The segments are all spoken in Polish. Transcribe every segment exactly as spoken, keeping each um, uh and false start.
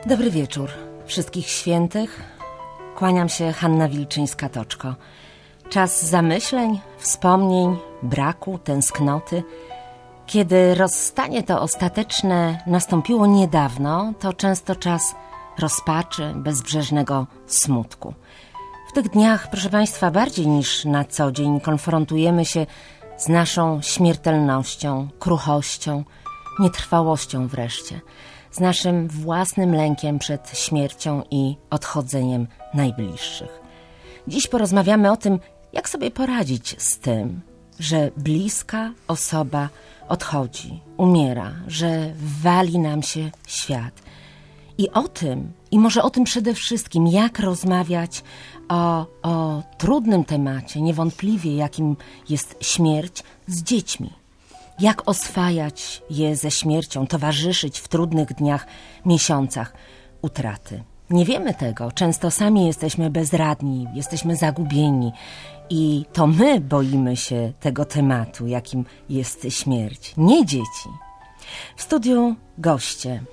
Dobry wieczór wszystkich świętych. Kłaniam się, Hanna Wilczyńska-Toczko. Czas zamyśleń, wspomnień, braku, tęsknoty. Kiedy rozstanie to ostateczne nastąpiło niedawno, to często czas rozpaczy, bezbrzeżnego smutku. W tych dniach, proszę Państwa, bardziej niż na co dzień konfrontujemy się z naszą śmiertelnością, kruchością, nietrwałością wreszcie, z naszym własnym lękiem przed śmiercią i odchodzeniem najbliższych. Dziś porozmawiamy o tym, jak sobie poradzić z tym, że bliska osoba odchodzi, umiera, że wali nam się świat. I o tym, i może o tym przede wszystkim, jak rozmawiać o, o trudnym temacie, niewątpliwie jakim jest śmierć, z dziećmi. Jak oswajać je ze śmiercią, towarzyszyć w trudnych dniach, miesiącach utraty. Nie wiemy tego, często sami jesteśmy bezradni, jesteśmy zagubieni i to my boimy się tego tematu, jakim jest śmierć, nie dzieci. W studiu goście: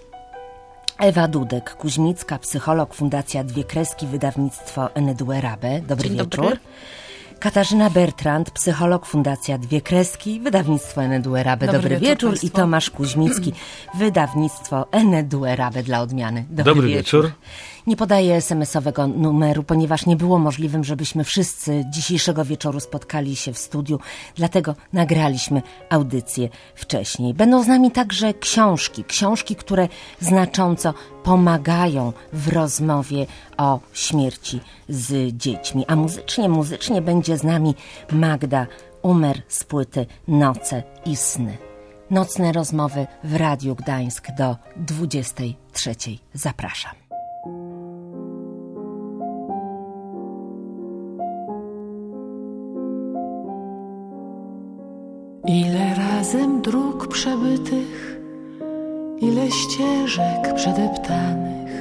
Ewa Dudek-Kuźmicka, psycholog, Fundacja Dwie Kreski, wydawnictwo Enedue-Rabe. Dobry Dzień wieczór. Dobry. Katarzyna Bertrand, psycholog, Fundacja Dwie Kreski, wydawnictwo Enedue-Rabe. Dobry, Dobry wieczór. wieczór. I Tomasz Kuźmicki, wydawnictwo Enedue-Rabe dla odmiany. Dobry, Dobry wieczór. wieczór. Nie podaję es em esowego numeru, ponieważ nie było możliwym, żebyśmy wszyscy dzisiejszego wieczoru spotkali się w studiu, dlatego nagraliśmy audycję wcześniej. Będą z nami także książki, książki, które znacząco pomagają w rozmowie o śmierci z dziećmi. A muzycznie, muzycznie będzie z nami Magda Umer z płyty Noce i sny. Nocne rozmowy w Radiu Gdańsk do dwudziestej trzeciej. Zapraszam. Ile razem dróg przebytych, ile ścieżek przedeptanych,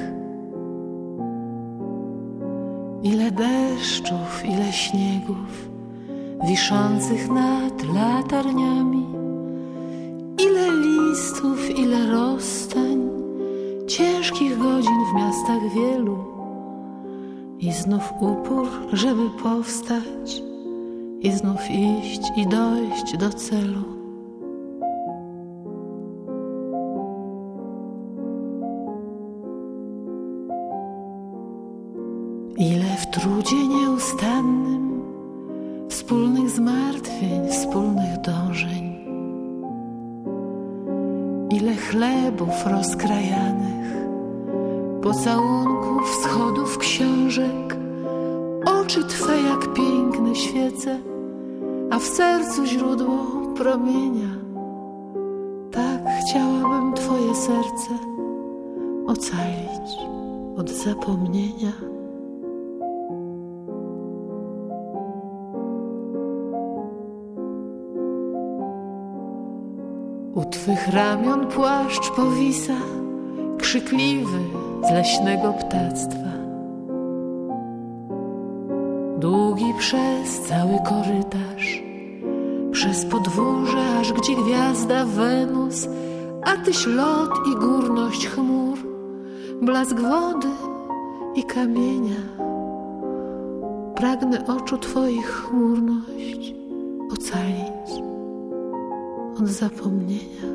ile deszczów, ile śniegów wiszących nad latarniami, ile listów, ile rozstań, ciężkich godzin w miastach wielu i znów upór, żeby powstać i znów iść i dojść do celu. Ile w trudzie nieustannym, wspólnych zmartwień, wspólnych dążeń, ile chlebów rozkrajanych, pocałunków, schodów książek, oczy Twe jak piękne świece, a w sercu źródło promienia. Tak chciałabym Twoje serce ocalić od zapomnienia. U Twych ramion płaszcz powisa, krzykliwy z leśnego ptactwa. Długi przez cały korytarz, przez podwórze, aż gdzie gwiazda Wenus, a Tyś lot i górność chmur, blask wody i kamienia. Pragnę oczu Twoich chmurność ocalić od zapomnienia.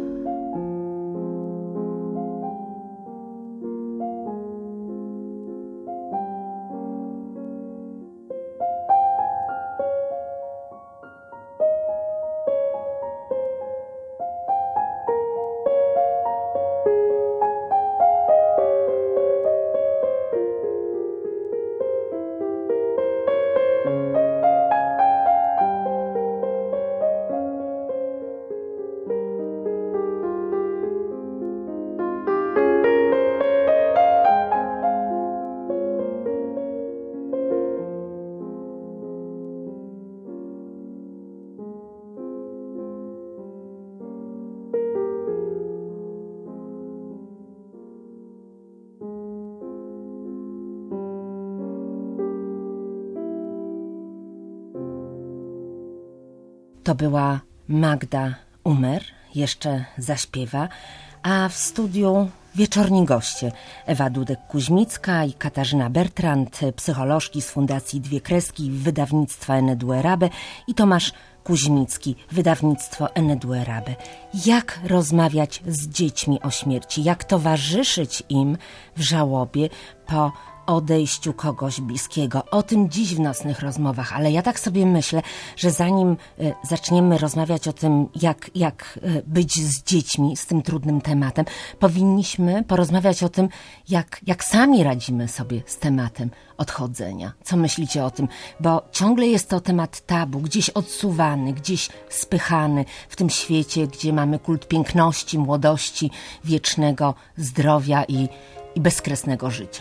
To była Magda Umer, jeszcze zaśpiewa, a w studiu Wieczorni goście: Ewa Dudek-Kuźmicka i Katarzyna Bertrand, psycholożki z Fundacji Dwie Kreski, wydawnictwa Eneduerabe, i Tomasz Kuźmicki, wydawnictwo Eneduerabe. Jak rozmawiać z dziećmi o śmierci, jak towarzyszyć im w żałobie po odejściu kogoś bliskiego. O tym dziś w Nocnych Rozmowach, ale ja tak sobie myślę, że zanim y, zaczniemy rozmawiać o tym, jak, jak y, być z dziećmi, z tym trudnym tematem, powinniśmy porozmawiać o tym, jak, jak sami radzimy sobie z tematem odchodzenia. Co myślicie o tym? Bo ciągle jest to temat tabu, gdzieś odsuwany, gdzieś spychany w tym świecie, gdzie mamy kult piękności, młodości, wiecznego zdrowia i, i bezkresnego życia.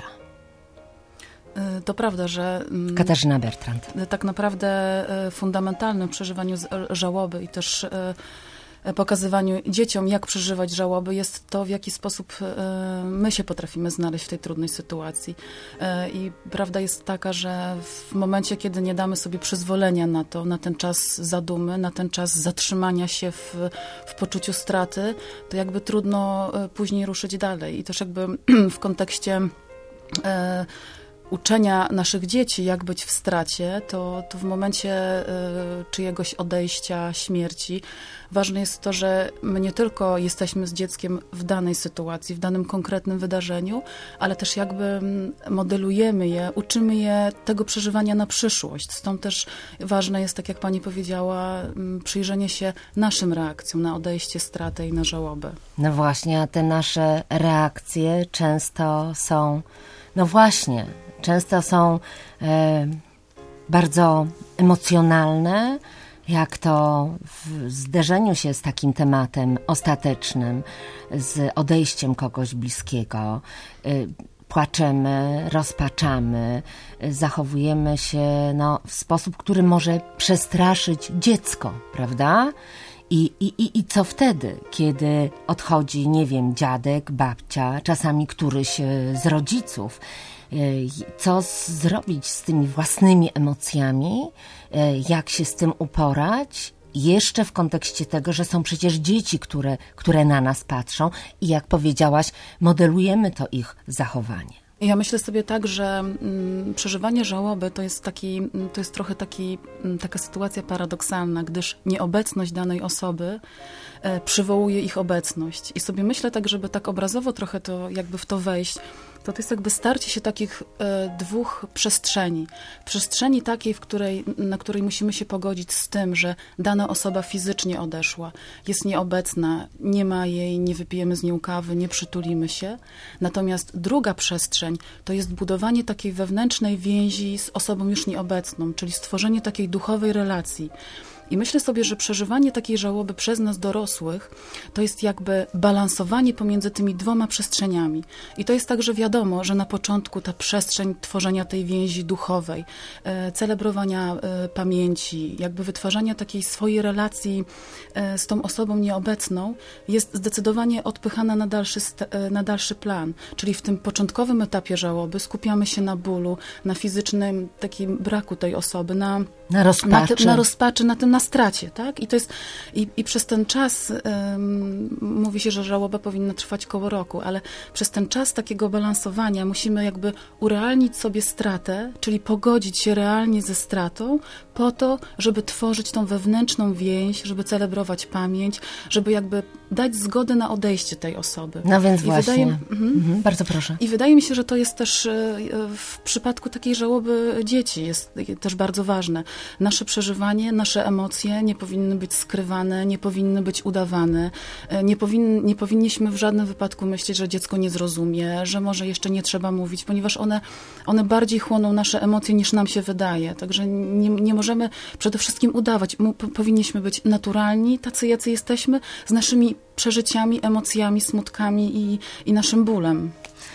To prawda, że Katarzyna Bertrand. Tak naprawdę fundamentalnym w przeżywaniu żałoby i też pokazywaniu dzieciom, jak przeżywać żałoby, jest to, w jaki sposób my się potrafimy znaleźć w tej trudnej sytuacji. I prawda jest taka, że w momencie, kiedy nie damy sobie przyzwolenia na to, na ten czas zadumy, na ten czas zatrzymania się w, w poczuciu straty, to jakby trudno później ruszyć dalej. I też jakby w kontekście uczenia naszych dzieci, jak być w stracie, to, to w momencie y, czyjegoś odejścia, śmierci, ważne jest to, że my nie tylko jesteśmy z dzieckiem w danej sytuacji, w danym konkretnym wydarzeniu, ale też jakby modelujemy je, uczymy je tego przeżywania na przyszłość. Stąd też ważne jest, tak jak pani powiedziała, przyjrzenie się naszym reakcjom na odejście, stratę i na żałobę. No właśnie, a te nasze reakcje często są, no właśnie, często są e, bardzo emocjonalne, jak to w zderzeniu się z takim tematem ostatecznym, z odejściem kogoś bliskiego. E, płaczemy, rozpaczamy, e, zachowujemy się no, w sposób, który może przestraszyć dziecko, prawda? I, i, I co wtedy, kiedy odchodzi, nie wiem, dziadek, babcia, czasami któryś z rodziców? Co zrobić z tymi własnymi emocjami, jak się z tym uporać, jeszcze w kontekście tego, że są przecież dzieci, które, które na nas patrzą i jak powiedziałaś, modelujemy to ich zachowanie. Ja myślę sobie tak, że mm, przeżywanie żałoby to jest taki, to jest trochę taki, taka sytuacja paradoksalna, gdyż nieobecność danej osoby e, przywołuje ich obecność. I sobie myślę tak, żeby tak obrazowo trochę to jakby w to wejść, to to jest jakby starcie się takich e, dwóch przestrzeni. Przestrzeni takiej, w której, na której musimy się pogodzić z tym, że dana osoba fizycznie odeszła, jest nieobecna, nie ma jej, nie wypijemy z nią kawy, nie przytulimy się. Natomiast druga przestrzeń to jest budowanie takiej wewnętrznej więzi z osobą już nieobecną, czyli stworzenie takiej duchowej relacji. I myślę sobie, że przeżywanie takiej żałoby przez nas dorosłych to jest jakby balansowanie pomiędzy tymi dwoma przestrzeniami. I to jest tak, że wiadomo, że na początku ta przestrzeń tworzenia tej więzi duchowej, e, celebrowania e, pamięci, jakby wytwarzania takiej swojej relacji e, z tą osobą nieobecną jest zdecydowanie odpychana na dalszy, e, na dalszy plan. Czyli w tym początkowym etapie żałoby skupiamy się na bólu, na fizycznym takim braku tej osoby, na, na rozpaczy, na, ty, na, rozpaczy, na tym na stracie, tak? I to jest, i, i przez ten czas um, mówi się, że żałoba powinna trwać koło roku, ale przez ten czas takiego balansowania musimy jakby urealnić sobie stratę, czyli pogodzić się realnie ze stratą po to, żeby tworzyć tą wewnętrzną więź, żeby celebrować pamięć, żeby jakby dać zgodę na odejście tej osoby. No więc I właśnie. Wydaje, mhm. Mhm, bardzo proszę. I wydaje mi się, że to jest też w przypadku takiej żałoby dzieci jest też bardzo ważne. Nasze przeżywanie, nasze emocje nie powinny być skrywane, nie powinny być udawane. Nie, powin, nie powinniśmy w żadnym wypadku myśleć, że dziecko nie zrozumie, że może jeszcze nie trzeba mówić, ponieważ one, one bardziej chłoną nasze emocje niż nam się wydaje. Także nie, nie możemy przede wszystkim udawać. Powinniśmy być naturalni, tacy jacy jesteśmy, z naszymi przeżyciami, emocjami, smutkami i, i naszym bólem.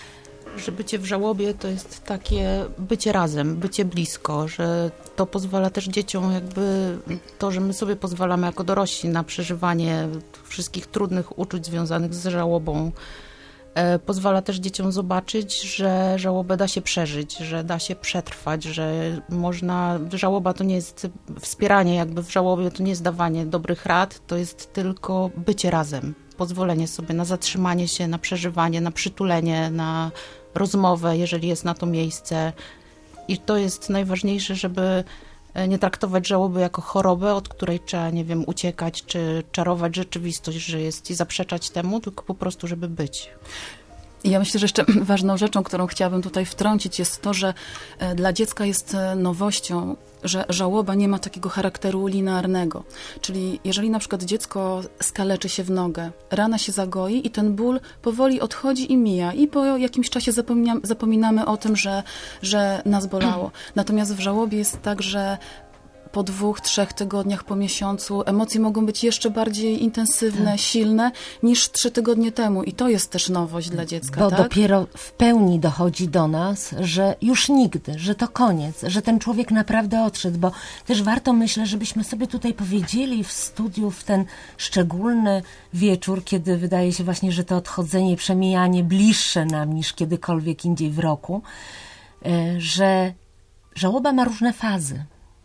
Że bycie w żałobie to jest takie bycie razem, bycie blisko, że to pozwala też dzieciom jakby to, że my sobie pozwalamy jako dorośli na przeżywanie wszystkich trudnych uczuć związanych z żałobą. E, pozwala też dzieciom zobaczyć, że żałobę da się przeżyć, że da się przetrwać, że można, żałoba to nie jest wspieranie jakby w żałobie, to nie jest dawanie dobrych rad, to jest tylko bycie razem. pozwolenie sobie na zatrzymanie się, na przeżywanie, na przytulenie, na rozmowę, jeżeli jest na to miejsce. I to jest najważniejsze, żeby nie traktować żałoby jako chorobę, od której trzeba, nie wiem, uciekać, czy czarować rzeczywistość, że jest i zaprzeczać temu, tylko po prostu, żeby być. Ja myślę, że jeszcze ważną rzeczą, którą chciałabym tutaj wtrącić, jest to, że dla dziecka jest nowością, że żałoba nie ma takiego charakteru linearnego. Czyli jeżeli na przykład dziecko skaleczy się w nogę, rana się zagoi i ten ból powoli odchodzi i mija. I po jakimś czasie zapominamy o tym, że, że nas bolało. Natomiast w żałobie jest tak, że po dwóch, trzech tygodniach, po miesiącu emocje mogą być jeszcze bardziej intensywne, tak. silne niż trzy tygodnie temu. I to jest też nowość dla dziecka. Bo tak? dopiero w pełni dochodzi do nas, że już nigdy, że to koniec, że ten człowiek naprawdę odszedł. Bo też warto, myślę, żebyśmy sobie tutaj powiedzieli w studiu w ten szczególny wieczór, kiedy wydaje się właśnie, że to odchodzenie, przemijanie bliższe nam niż kiedykolwiek indziej w roku, że żałoba ma różne fazy.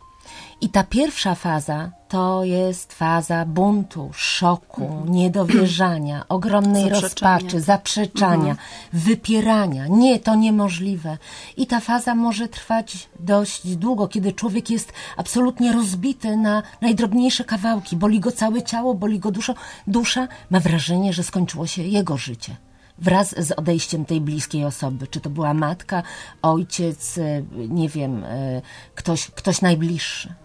I ta pierwsza faza to jest faza buntu, szoku, mhm. niedowierzania, ogromnej zaprzeczania. rozpaczy, zaprzeczania, mhm. wypierania. Nie, to niemożliwe. I ta faza może trwać dość długo, kiedy człowiek jest absolutnie rozbity na najdrobniejsze kawałki. Boli go całe ciało, boli go dusza. Dusza ma wrażenie, że skończyło się jego życie. Wraz z odejściem tej bliskiej osoby. Czy to była matka, ojciec, nie wiem, ktoś, ktoś najbliższy.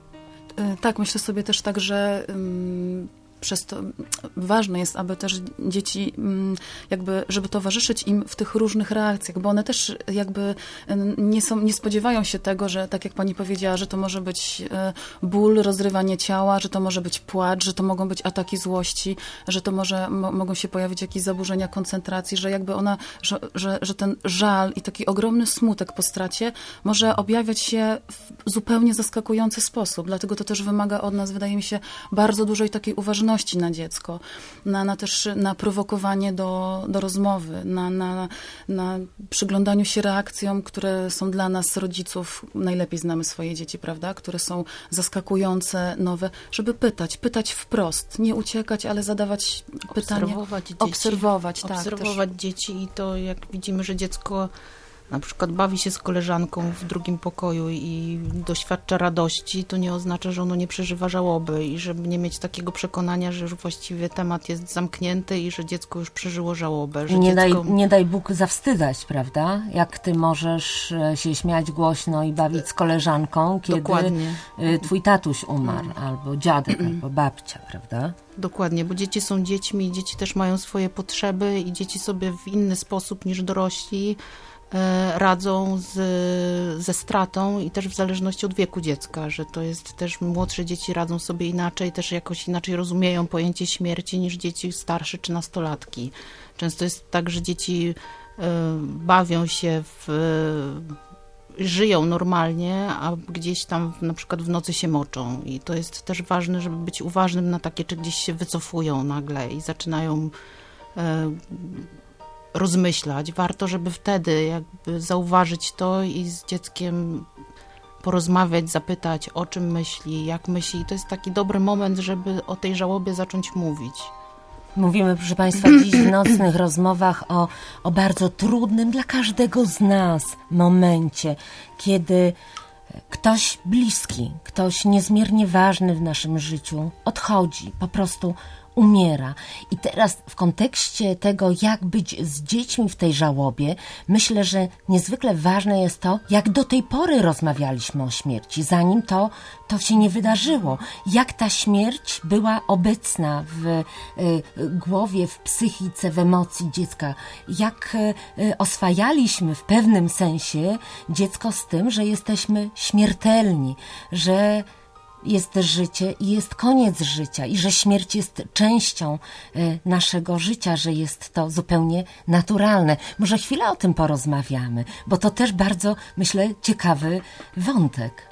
Tak, myślę sobie też tak, że um, przez to ważne jest, aby też dzieci jakby, żeby towarzyszyć im w tych różnych reakcjach, bo one też jakby nie są, nie spodziewają się tego, że tak jak pani powiedziała, że to może być ból, rozrywanie ciała, że to może być płacz, że to mogą być ataki złości, że to może, mo, mogą się pojawić jakieś zaburzenia koncentracji, że jakby ona, że, że, że ten żal i taki ogromny smutek po stracie może objawiać się w zupełnie zaskakujący sposób. Dlatego to też wymaga od nas, wydaje mi się, bardzo dużej takiej uważności na dziecko, na, na też na prowokowanie do, do rozmowy, na, na, na przyglądaniu się reakcjom, które są dla nas, rodziców, najlepiej znamy swoje dzieci, prawda, które są zaskakujące, nowe, żeby pytać, pytać wprost, nie uciekać, ale zadawać pytania. Obserwować dzieci. Obserwować, tak. Obserwować też. dzieci i to jak widzimy, że dziecko na przykład bawi się z koleżanką w drugim pokoju i doświadcza radości, to nie oznacza, że ono nie przeżywa żałoby i żeby nie mieć takiego przekonania, że już właściwie temat jest zamknięty i że dziecko już przeżyło żałobę. Że nie, dziecko... daj, nie daj Bóg zawstydzać, prawda? Jak ty możesz się śmiać głośno i bawić z koleżanką, kiedy Dokładnie. twój tatuś umarł, albo dziadek, albo babcia, prawda? Dokładnie, bo dzieci są dziećmi, dzieci też mają swoje potrzeby i dzieci sobie w inny sposób niż dorośli radzą z, ze stratą i też w zależności od wieku dziecka, że to jest też młodsze dzieci radzą sobie inaczej, też jakoś inaczej rozumieją pojęcie śmierci niż dzieci starsze czy nastolatki. Często jest tak, że dzieci y, bawią się w żyją normalnie, a gdzieś tam na przykład w nocy się moczą i to jest też ważne, żeby być uważnym na takie, czy gdzieś się wycofują nagle i zaczynają y, rozmyślać. Warto, żeby wtedy jakby zauważyć to i z dzieckiem porozmawiać, zapytać, o czym myśli, jak myśli. I to jest taki dobry moment, żeby o tej żałobie zacząć mówić. Mówimy, proszę Państwa, dziś w nocnych rozmowach o, o bardzo trudnym dla każdego z nas momencie, kiedy ktoś bliski, ktoś niezmiernie ważny w naszym życiu odchodzi, po prostu umiera. I teraz w kontekście tego, jak być z dziećmi w tej żałobie, myślę, że niezwykle ważne jest to, jak do tej pory rozmawialiśmy o śmierci, zanim to, to się nie wydarzyło. Jak ta śmierć była obecna w y, głowie, w psychice, w emocji dziecka. Jak y, oswajaliśmy w pewnym sensie dziecko z tym, że jesteśmy śmiertelni, że jest życie i jest koniec życia i że śmierć jest częścią y, naszego życia, że jest to zupełnie naturalne. Może chwilę o tym porozmawiamy, bo to też bardzo, myślę, ciekawy wątek.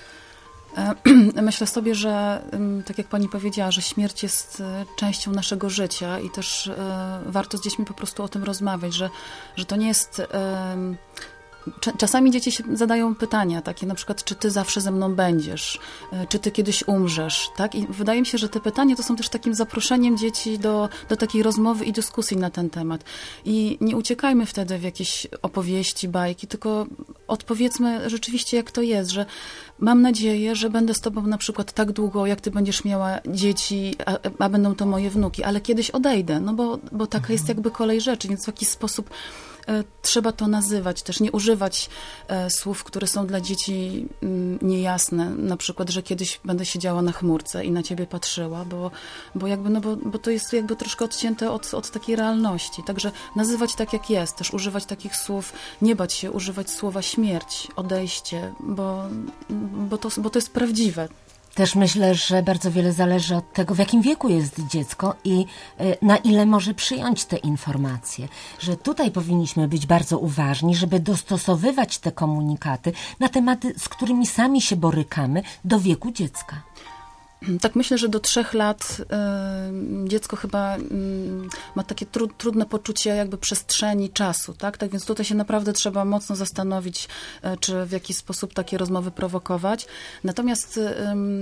Myślę sobie, że tak jak pani powiedziała, że śmierć jest częścią naszego życia i też warto z dziećmi po prostu o tym rozmawiać, że, że to nie jest Czasami dzieci się zadają pytania takie, na przykład, czy ty zawsze ze mną będziesz, czy ty kiedyś umrzesz, tak? I wydaje mi się, że te pytania to są też takim zaproszeniem dzieci do, do takiej rozmowy i dyskusji na ten temat. I nie uciekajmy wtedy w jakieś opowieści, bajki, tylko odpowiedzmy rzeczywiście, jak to jest, że mam nadzieję, że będę z tobą na przykład tak długo, jak ty będziesz miała dzieci, a, a będą to moje wnuki, ale kiedyś odejdę, no bo, bo taka mhm. jest jakby kolej rzeczy, więc w jakiś sposób trzeba to nazywać, też nie używać e, słów, które są dla dzieci m, niejasne. Na przykład, że kiedyś będę siedziała na chmurce i na ciebie patrzyła, bo, bo, jakby, no bo, bo to jest jakby troszkę odcięte od, od takiej realności. Także nazywać tak, jak jest, też używać takich słów, nie bać się używać słowa śmierć, odejście, bo, bo, to, bo to jest prawdziwe. Też myślę, że bardzo wiele zależy od tego, w jakim wieku jest dziecko i na ile może przyjąć te informacje. Że tutaj powinniśmy być bardzo uważni, żeby dostosowywać te komunikaty na tematy, z którymi sami się borykamy, do wieku dziecka. Tak myślę, że do trzech lat y, dziecko chyba y, ma takie tru, trudne poczucie jakby przestrzeni, czasu, tak? Tak więc tutaj się naprawdę trzeba mocno zastanowić, y, czy w jakiś sposób takie rozmowy prowokować. Natomiast... Y,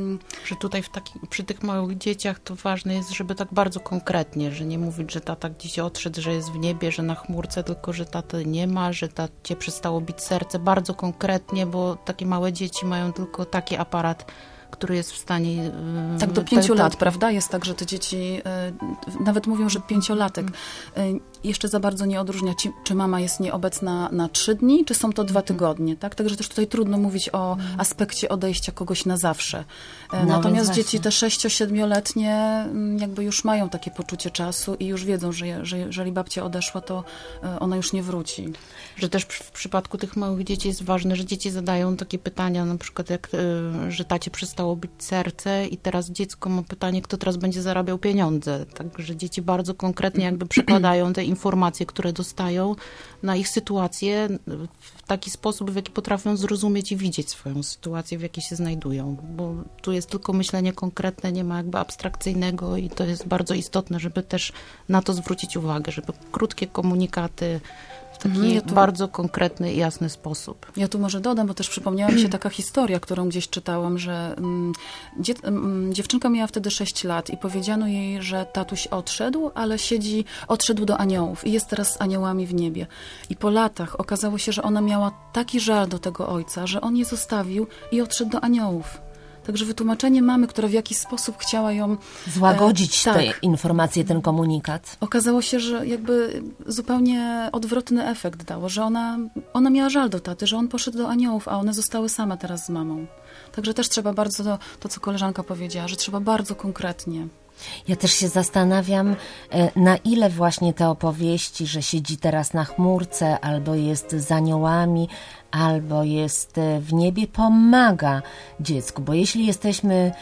że tutaj w taki, przy tych małych dzieciach to ważne jest, żeby tak bardzo konkretnie, że nie mówić, że tata gdzieś odszedł, że jest w niebie, że na chmurce, tylko że taty nie ma, że tacie przestało bić serce. Bardzo konkretnie, bo takie małe dzieci mają tylko taki aparat, który jest w stanie... Yy, tak, do pięciu lat, prawda? Jest tak, że te dzieci, yy, nawet mówią, że pięciolatek yy, jeszcze za bardzo nie odróżnia, ci, czy mama jest nieobecna na trzy dni, czy są to dwa tygodnie, tak? Także też tutaj trudno mówić o aspekcie odejścia kogoś na zawsze. Yy, no, natomiast dzieci te sześcio-siedmioletnie yy, jakby już mają takie poczucie czasu i już wiedzą, że, że jeżeli babcia odeszła, to yy, ona już nie wróci. Że też w przypadku tych małych dzieci jest ważne, że dzieci zadają takie pytania, na przykład jak, yy, że tacie przestało bić serce i teraz dziecko ma pytanie, kto teraz będzie zarabiał pieniądze. Także dzieci bardzo konkretnie jakby przekładają te informacje, które dostają na ich sytuację w taki sposób, w jaki potrafią zrozumieć i widzieć swoją sytuację, w jakiej się znajdują. Bo tu jest tylko myślenie konkretne, nie ma jakby abstrakcyjnego i to jest bardzo istotne, żeby też na to zwrócić uwagę, żeby krótkie komunikaty w taki ja tu, bardzo konkretny i jasny sposób. Ja tu może dodam, bo też przypomniała mi się taka historia, którą gdzieś czytałam, że um, dzie, um, dziewczynka miała wtedy sześć lat i powiedziano jej, że tatuś odszedł, ale siedzi, odszedł do aniołów i jest teraz z aniołami w niebie. I po latach okazało się, że ona miała taki żal do tego ojca, że on je zostawił i odszedł do aniołów. Także wytłumaczenie mamy, która w jakiś sposób chciała ją... Złagodzić e, te tak. informacje, ten komunikat. Okazało się, że jakby zupełnie odwrotny efekt dało, że ona, ona miała żal do taty, że on poszedł do aniołów, a one zostały same teraz z mamą. Także też trzeba bardzo, to, to co koleżanka powiedziała, że trzeba bardzo konkretnie. Ja też się zastanawiam, na ile właśnie te opowieści, że siedzi teraz na chmurce, albo jest z aniołami, albo jest w niebie, pomaga dziecku. Bo jeśli jesteśmy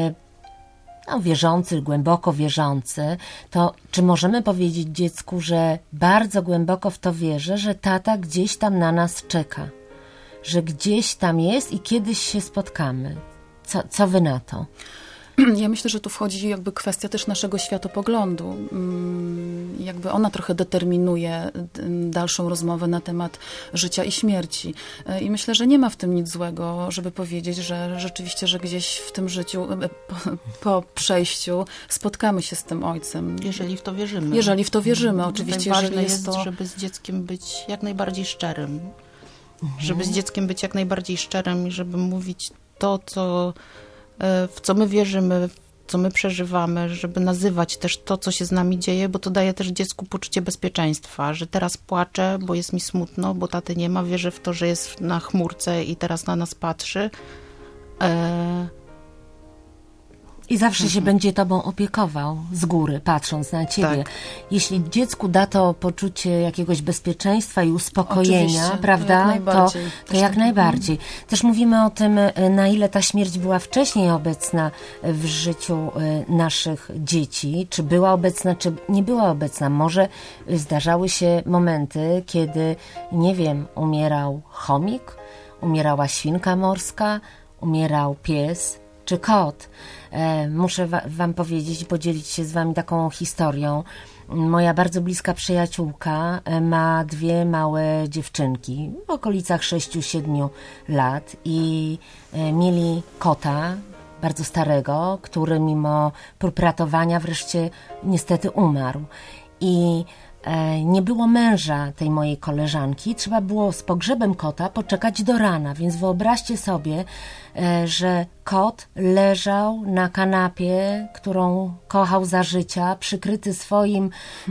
no, wierzący, głęboko wierzący, to czy możemy powiedzieć dziecku, że bardzo głęboko w to wierzę, że tata gdzieś tam na nas czeka, że gdzieś tam jest i kiedyś się spotkamy? Co, co wy na to? Ja myślę, że tu wchodzi jakby kwestia też naszego światopoglądu. Jakby ona trochę determinuje dalszą rozmowę na temat życia i śmierci. I myślę, że nie ma w tym nic złego, żeby powiedzieć, że rzeczywiście, że gdzieś w tym życiu, po, po przejściu spotkamy się z tym ojcem. Jeżeli w to wierzymy. Jeżeli w to wierzymy, oczywiście. Ważne jeżeli jest, jest to... żeby z dzieckiem być jak najbardziej szczerym. Mhm. Żeby z dzieckiem być jak najbardziej szczerym i żeby mówić to, co... w co my wierzymy, co my przeżywamy, żeby nazywać też to, co się z nami dzieje, bo to daje też dziecku poczucie bezpieczeństwa, że teraz płaczę, bo jest mi smutno, bo taty nie ma, wierzę w to, że jest na chmurce i teraz na nas patrzy. E... I zawsze mhm. się będzie tobą opiekował z góry, patrząc na ciebie. Tak. Jeśli dziecku da to poczucie jakiegoś bezpieczeństwa i uspokojenia, oczywiście, prawda, to, to, to jak tak. najbardziej. Też mówimy o tym, na ile ta śmierć była wcześniej obecna w życiu naszych dzieci, czy była obecna, czy nie była obecna. Może zdarzały się momenty, kiedy, nie wiem, umierał chomik, umierała świnka morska, umierał pies, czy kot. E, muszę wa- wam powiedzieć, podzielić się z wami taką historią. Moja bardzo bliska przyjaciółka ma dwie małe dziewczynki w okolicach sześciu siedmiu lat i mieli kota, bardzo starego, który mimo prób ratowania wreszcie niestety umarł. I nie było męża tej mojej koleżanki, trzeba było z pogrzebem kota poczekać do rana, więc wyobraźcie sobie, że kot leżał na kanapie, którą kochał za życia, przykryty swoim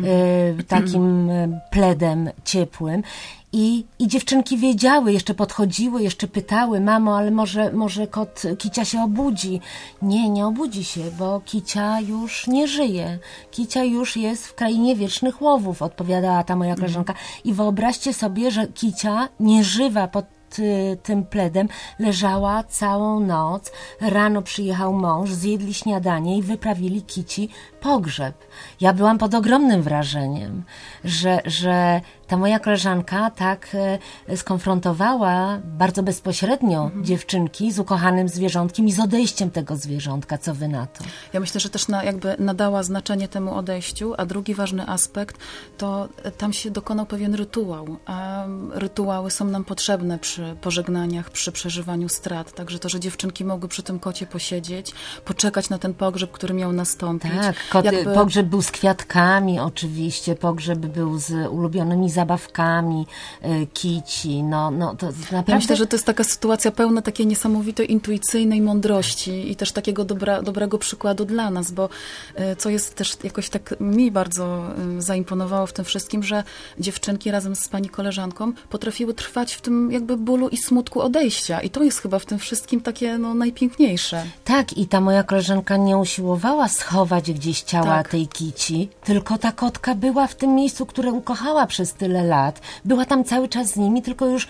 e, takim pledem ciepłym. I, I dziewczynki wiedziały, jeszcze podchodziły, jeszcze pytały: mamo, ale może, może kot Kicia się obudzi? Nie, nie obudzi się, bo Kicia już nie żyje. Kicia już jest w krainie wiecznych łowów, odpowiadała ta moja koleżanka. I wyobraźcie sobie, że Kicia nieżywa pod tym pledem leżała całą noc. Rano przyjechał mąż, zjedli śniadanie i wyprawili Kici pogrzeb. Ja byłam pod ogromnym wrażeniem, że, że ta moja koleżanka tak e, skonfrontowała bardzo bezpośrednio mhm. dziewczynki z ukochanym zwierzątkiem i z odejściem tego zwierzątka. Co wy na to? Ja myślę, że też na, jakby nadała znaczenie temu odejściu, a drugi ważny aspekt to tam się dokonał pewien rytuał. A rytuały są nam potrzebne przy pożegnaniach, przy przeżywaniu strat. Także to, że dziewczynki mogły przy tym kocie posiedzieć, poczekać na ten pogrzeb, który miał nastąpić. Tak, kot, jakby... pogrzeb był z kwiatkami oczywiście, pogrzeb był z ulubionymi zabawkami y, Kici. No, no, to naprawdę... Ja myślę, że to jest taka sytuacja pełna takiej niesamowitej intuicyjnej mądrości i też takiego dobra, dobrego przykładu dla nas, bo y, co jest też jakoś tak mi bardzo y, zaimponowało w tym wszystkim, że dziewczynki razem z pani koleżanką potrafiły trwać w tym jakby bólu i smutku odejścia i to jest chyba w tym wszystkim takie no, najpiękniejsze. Tak, i ta moja koleżanka nie usiłowała schować gdzieś ciała tak. tej Kici, tylko ta kotka była w tym miejscu, które ukochała przez tyle lat. Była tam cały czas z nimi, tylko już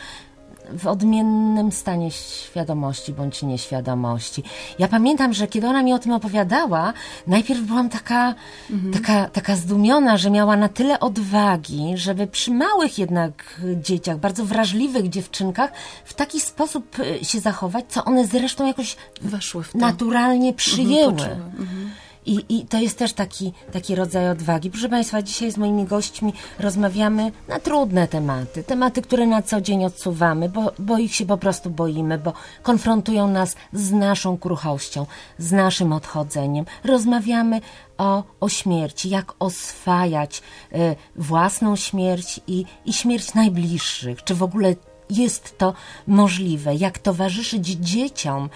w odmiennym stanie świadomości bądź nieświadomości. Ja pamiętam, że kiedy ona mi o tym opowiadała, najpierw byłam taka, mhm. taka, taka zdumiona, że miała na tyle odwagi, żeby przy małych jednak dzieciach, bardzo wrażliwych dziewczynkach w taki sposób się zachować, co one zresztą jakoś weszły w to. Naturalnie przyjęły. Mhm, mhm. I, I to jest też taki, taki rodzaj odwagi. Proszę Państwa, dzisiaj z moimi gośćmi rozmawiamy na trudne tematy. Tematy, które na co dzień odsuwamy, bo, bo ich się po prostu boimy, bo konfrontują nas z naszą kruchością, z naszym odchodzeniem. Rozmawiamy o, o śmierci, jak oswajać y, własną śmierć i, i śmierć najbliższych. Czy w ogóle jest to możliwe, jak towarzyszyć dzieciom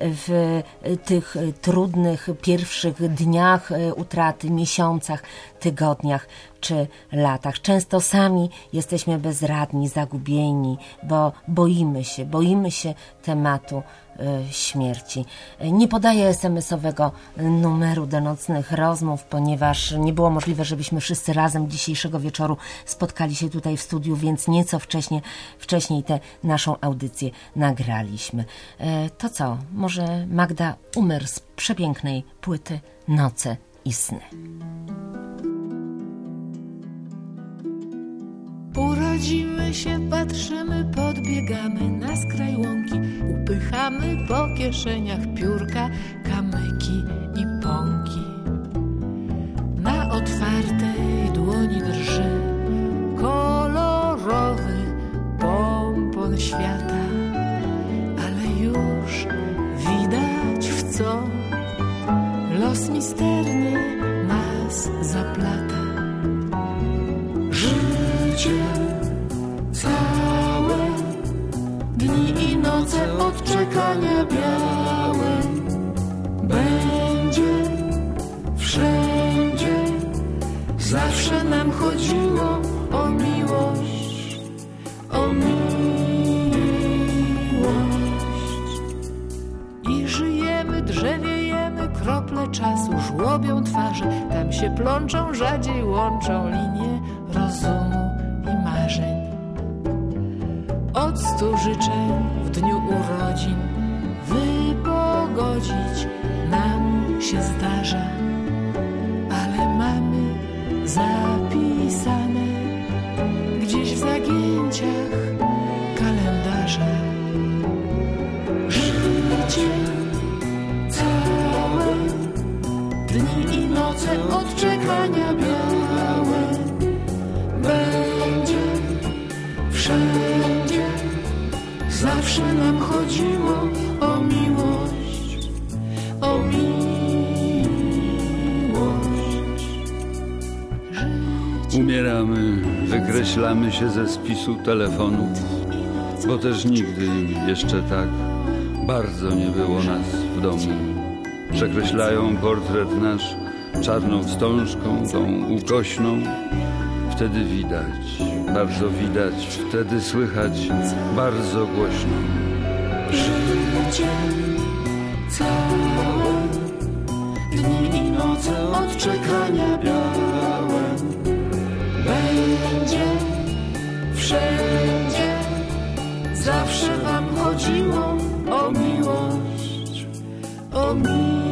w tych trudnych pierwszych dniach utraty, miesiącach, tygodniach czy latach. Często sami jesteśmy bezradni, zagubieni, bo boimy się, boimy się tematu y, śmierci. Nie podaję es em esowego numeru do nocnych rozmów, ponieważ nie było możliwe, żebyśmy wszyscy razem dzisiejszego wieczoru spotkali się tutaj w studiu, więc nieco wcześniej, wcześniej tę naszą audycję nagraliśmy. Y, to co? Może Magda Umer z przepięknej płyty Noce i sny. Urodzimy się, patrzymy, podbiegamy na skraj łąki, upychamy po kieszeniach piórka, kamyki i pąki. Na otwartej dłoni drży kolorowy pompon świata, ale już widać, w co los misternie nas zaplata. Życie całe, dni i noce od czekania białe, będzie wszędzie, zawsze nam chodziło o miłość, o miłość. I żyjemy, drzewiejemy, krople czasu żłobią twarze, tam się plączą, rzadziej łączą linie rozumu i marzeń. Od stu życzeń w dniu urodzin wypogodzić nam się zdarza, ale mamy zapisane gdzieś w zagięciach kalendarza. Życie całe, noce od czekania białe. Będzie wszędzie, zawsze nam chodziło o miłość, o miłość. Życie. Umieramy, wykreślamy się ze spisu telefonów, bo też nigdy jeszcze tak bardzo nie było nas w domu. Przekreślają portret nasz czarną wstążką, tą ukośną. Wtedy widać, bardzo widać, wtedy słychać bardzo głośno. Życie całe, dni i noce od czekania białe. Będzie wszędzie, zawsze wam chodziło o miłość, o miłość.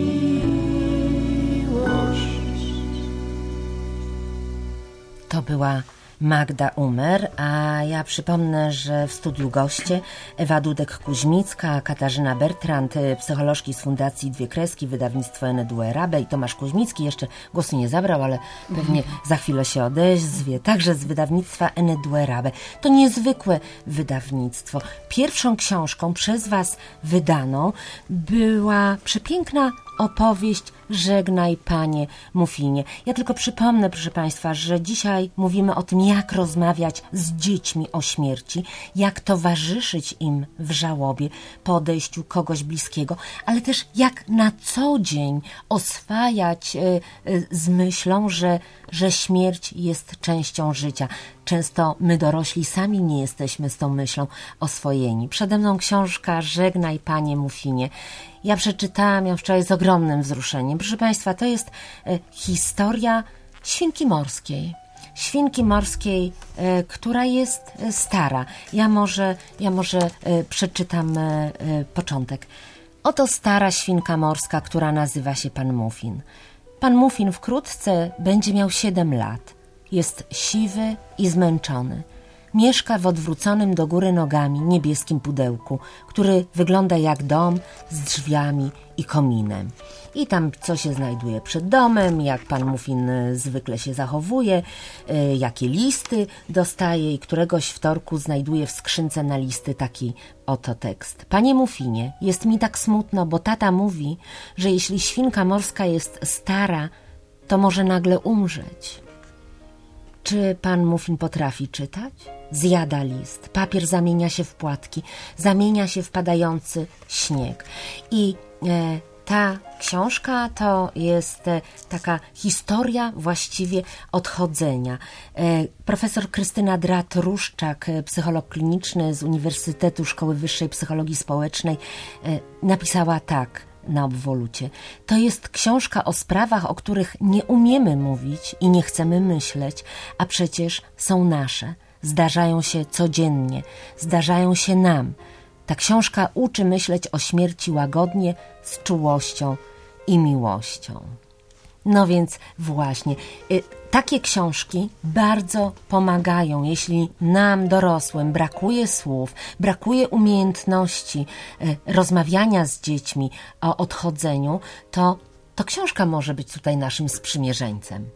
To była Magda Umer, a ja przypomnę, że w studiu goście Ewa Dudek-Kuźmicka, Katarzyna Bertrand, psycholożki z Fundacji Dwie Kreski, wydawnictwo Enedu Erabe, i Tomasz Kuźmicki jeszcze głosu nie zabrał, ale pewnie za chwilę się odezwie, także z wydawnictwa Enedu Erabe. To niezwykłe wydawnictwo. Pierwszą książką przez was wydaną była przepiękna opowieść Żegnaj, Panie Muffinie. Ja tylko przypomnę, proszę państwa, że dzisiaj mówimy o tym, jak rozmawiać z dziećmi o śmierci, jak towarzyszyć im w żałobie po odejściu kogoś bliskiego, ale też jak na co dzień oswajać y, y, z myślą, że, że śmierć jest częścią życia. Często my dorośli sami nie jesteśmy z tą myślą oswojeni. Przede mną książka Żegnaj, Panie Muffinie. Ja przeczytałam ją wczoraj z ogromnym wzruszeniem. Proszę państwa, to jest e, historia świnki morskiej. Świnki morskiej, e, która jest e, stara. Ja może, ja może e, przeczytam e, e, początek. Oto stara świnka morska, która nazywa się Pan Muffin. Pan Muffin wkrótce będzie miał siedem lat. Jest siwy i zmęczony. Mieszka w odwróconym do góry nogami niebieskim pudełku, który wygląda jak dom z drzwiami i kominem. I tam co się znajduje przed domem, jak pan Muffin zwykle się zachowuje, y, jakie listy dostaje, i któregoś wtorku znajduje w skrzynce na listy taki oto tekst. Panie Muffinie, jest mi tak smutno, bo tata mówi, że jeśli świnka morska jest stara, to może nagle umrzeć. Czy pan Muffin potrafi czytać? Zjada list, papier zamienia się w płatki, zamienia się w padający śnieg. I e, ta książka to jest e, taka historia właściwie odchodzenia. E, profesor Krystyna Drat-Ruszczak, psycholog kliniczny z Uniwersytetu Szkoły Wyższej Psychologii Społecznej, e, napisała tak na obwolucie. To jest książka o sprawach, o których nie umiemy mówić i nie chcemy myśleć, a przecież są nasze. Zdarzają się codziennie, zdarzają się nam. Ta książka uczy myśleć o śmierci łagodnie, z czułością i miłością. No więc właśnie, y, takie książki bardzo pomagają, jeśli nam, dorosłym, brakuje słów, brakuje umiejętności y, rozmawiania z dziećmi o odchodzeniu, to, to książka może być tutaj naszym sprzymierzeńcem.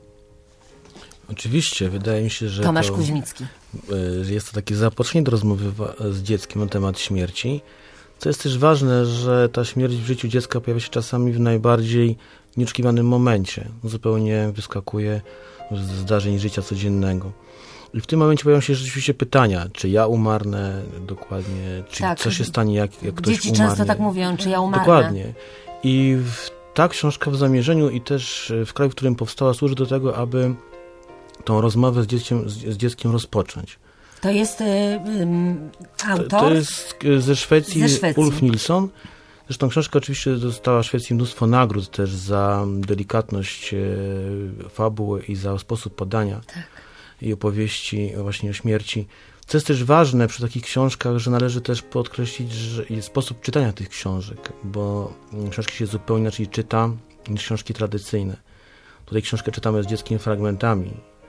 Oczywiście, wydaje mi się, że Tomasz to, Kuźmicki. y, jest to takie zapoczęcie do rozmowy z dzieckiem na temat śmierci. Co jest też ważne, że ta śmierć w życiu dziecka pojawia się czasami w najbardziej nieoczekiwanym momencie. Zupełnie wyskakuje z zdarzeń życia codziennego. I w tym momencie pojawiają się rzeczywiście pytania, czy ja umarnę dokładnie, czy tak. co się stanie, jak, jak ktoś Dzieci umarnie. często tak mówią, czy ja umarnę. Dokładnie. I w, ta książka w zamierzeniu i też w kraju, w którym powstała, służy do tego, aby tą rozmowę z dzieckiem, z, z dzieckiem rozpocząć. To jest y, y, autor? To, to jest ze Szwecji, ze Szwecji Ulf Nilsson. Zresztą książka oczywiście dostała w Szwecji mnóstwo nagród też za delikatność e, fabuły i za sposób podania tak. i opowieści właśnie o śmierci. Co jest też ważne przy takich książkach, że należy też podkreślić że sposób czytania tych książek, bo książki się zupełnie inaczej czyta niż książki tradycyjne. Tutaj książkę czytamy z dzieckiem fragmentami.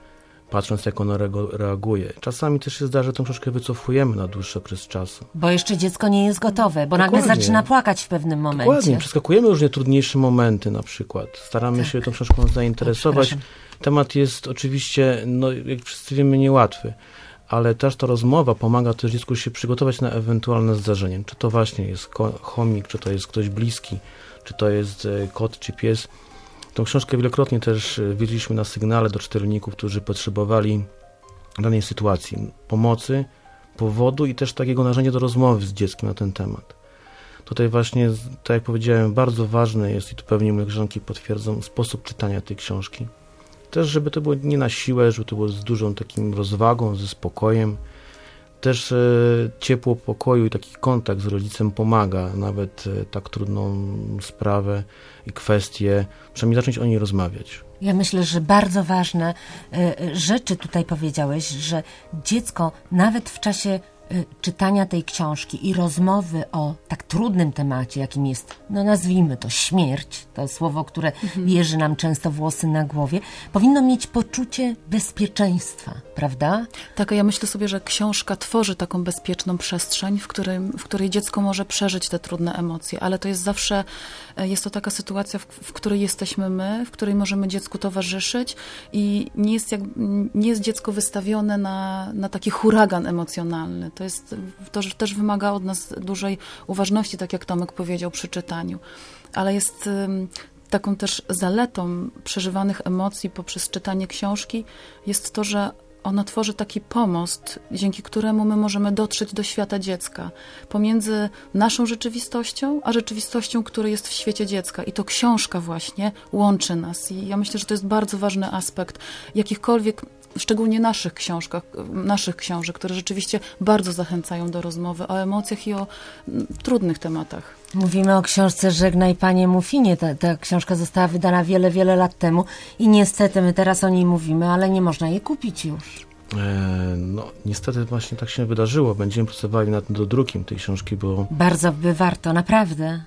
patrząc jak ono reaguje. Czasami też się zdarza, że tę książkę wycofujemy na dłuższy okres czasu. Bo jeszcze dziecko nie jest gotowe, bo Dokładnie. nagle zaczyna płakać w pewnym momencie. Dokładnie, przeskakujemy różnie trudniejsze momenty na przykład. Staramy tak. się tą książką zainteresować. Temat jest oczywiście, no jak wszyscy wiemy, niełatwy, ale też ta rozmowa pomaga też dziecku się przygotować na ewentualne zdarzenie. Czy to właśnie jest chomik, czy to jest ktoś bliski, czy to jest kot, czy pies. Tą książkę wielokrotnie też wiedzieliśmy na sygnale do czytelników, którzy potrzebowali danej sytuacji pomocy, powodu i też takiego narzędzia do rozmowy z dzieckiem na ten temat. Tutaj właśnie, tak jak powiedziałem, bardzo ważny jest, i tu pewnie moje koleżanki potwierdzą, sposób czytania tej książki. Też, żeby to było nie na siłę, żeby to było z dużą takim rozwagą, ze spokojem. Też e, ciepło pokoju i taki kontakt z rodzicem pomaga nawet e, tak trudną sprawę i kwestię, przynajmniej zacząć o niej rozmawiać. Ja myślę, że bardzo ważne y, rzeczy tutaj powiedziałeś, że dziecko nawet w czasie y, czytania tej książki i rozmowy o tak trudnym temacie, jakim jest, no nazwijmy to śmierć, to słowo, które mhm. jeży nam często włosy na głowie, powinno mieć poczucie bezpieczeństwa, prawda? Tak, a ja myślę sobie, że książka tworzy taką bezpieczną przestrzeń, w, którym, w której dziecko może przeżyć te trudne emocje, ale to jest zawsze, jest to taka sytuacja, w, w której jesteśmy my, w której możemy dziecku towarzyszyć i nie jest, jak, nie jest dziecko wystawione na, na taki huragan emocjonalny. To jest, to też wymaga od nas dużej uważności, tak jak Tomek powiedział przy czytaniu, ale jest um, taką też zaletą przeżywanych emocji poprzez czytanie książki jest to, że ona tworzy taki pomost, dzięki któremu my możemy dotrzeć do świata dziecka, pomiędzy naszą rzeczywistością, a rzeczywistością, która jest w świecie dziecka. I to książka właśnie łączy nas. I ja myślę, że to jest bardzo ważny aspekt jakichkolwiek, szczególnie naszych książkach, naszych książek, które rzeczywiście bardzo zachęcają do rozmowy o emocjach i o m, trudnych tematach. Mówimy o książce Żegnaj Panie Mufinie. Ta, ta książka została wydana wiele, wiele lat temu i niestety my teraz o niej mówimy, ale nie można jej kupić już. E, no niestety właśnie tak się wydarzyło. Będziemy pracowali nad dodrukiem tej książki, bo... Bardzo by warto, naprawdę. E,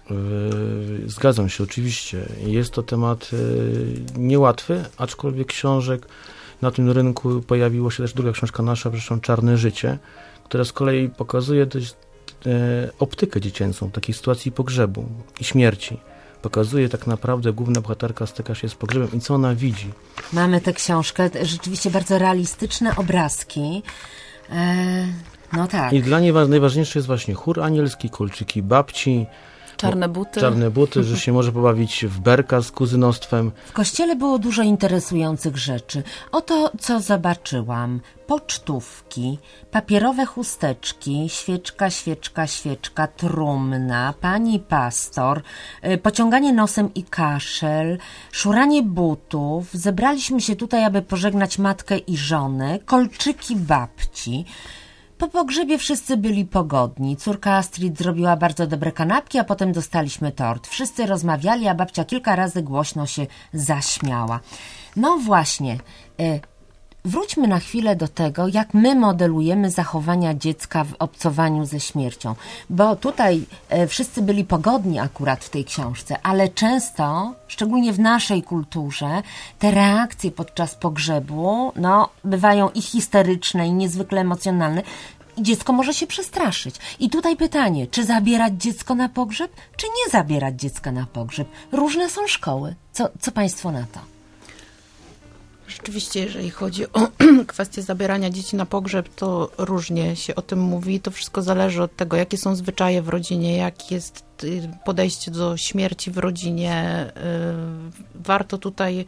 zgadzam się, oczywiście. Jest to temat e, niełatwy, aczkolwiek książek na tym rynku pojawiła się też druga książka nasza, zresztą Czarne życie, która z kolei pokazuje dość e, optykę dziecięcą takiej sytuacji pogrzebu i śmierci. Pokazuje tak naprawdę, główna bohaterka styka się z pogrzebem i co ona widzi. Mamy tę książkę, rzeczywiście bardzo realistyczne obrazki. E, no tak. I dla niej najważniejsze jest właśnie chór anielski, kolczyki babci, Czarne buty. Czarne buty, że się może pobawić w berka z kuzynostwem. W kościele było dużo interesujących rzeczy. Oto, co zobaczyłam. Pocztówki, papierowe chusteczki, świeczka, świeczka, świeczka, trumna, pani pastor, pociąganie nosem i kaszel, szuranie butów. Zebraliśmy się tutaj, aby pożegnać matkę i żonę, kolczyki babci. Po pogrzebie wszyscy byli pogodni. Córka Astrid zrobiła bardzo dobre kanapki, a potem dostaliśmy tort. Wszyscy rozmawiali, a babcia kilka razy głośno się zaśmiała. No właśnie, y, wróćmy na chwilę do tego, jak my modelujemy zachowania dziecka w obcowaniu ze śmiercią. Bo tutaj y, wszyscy byli pogodni akurat w tej książce, ale często, szczególnie w naszej kulturze, te reakcje podczas pogrzebu, no, bywają i histeryczne, i niezwykle emocjonalne. I dziecko może się przestraszyć. I tutaj pytanie, czy zabierać dziecko na pogrzeb, czy nie zabierać dziecka na pogrzeb? Różne są szkoły. Co, co państwo na to? Rzeczywiście, jeżeli chodzi o kwestię zabierania dzieci na pogrzeb, to różnie się o tym mówi. To wszystko zależy od tego, jakie są zwyczaje w rodzinie, jakie jest podejście do śmierci w rodzinie. Warto tutaj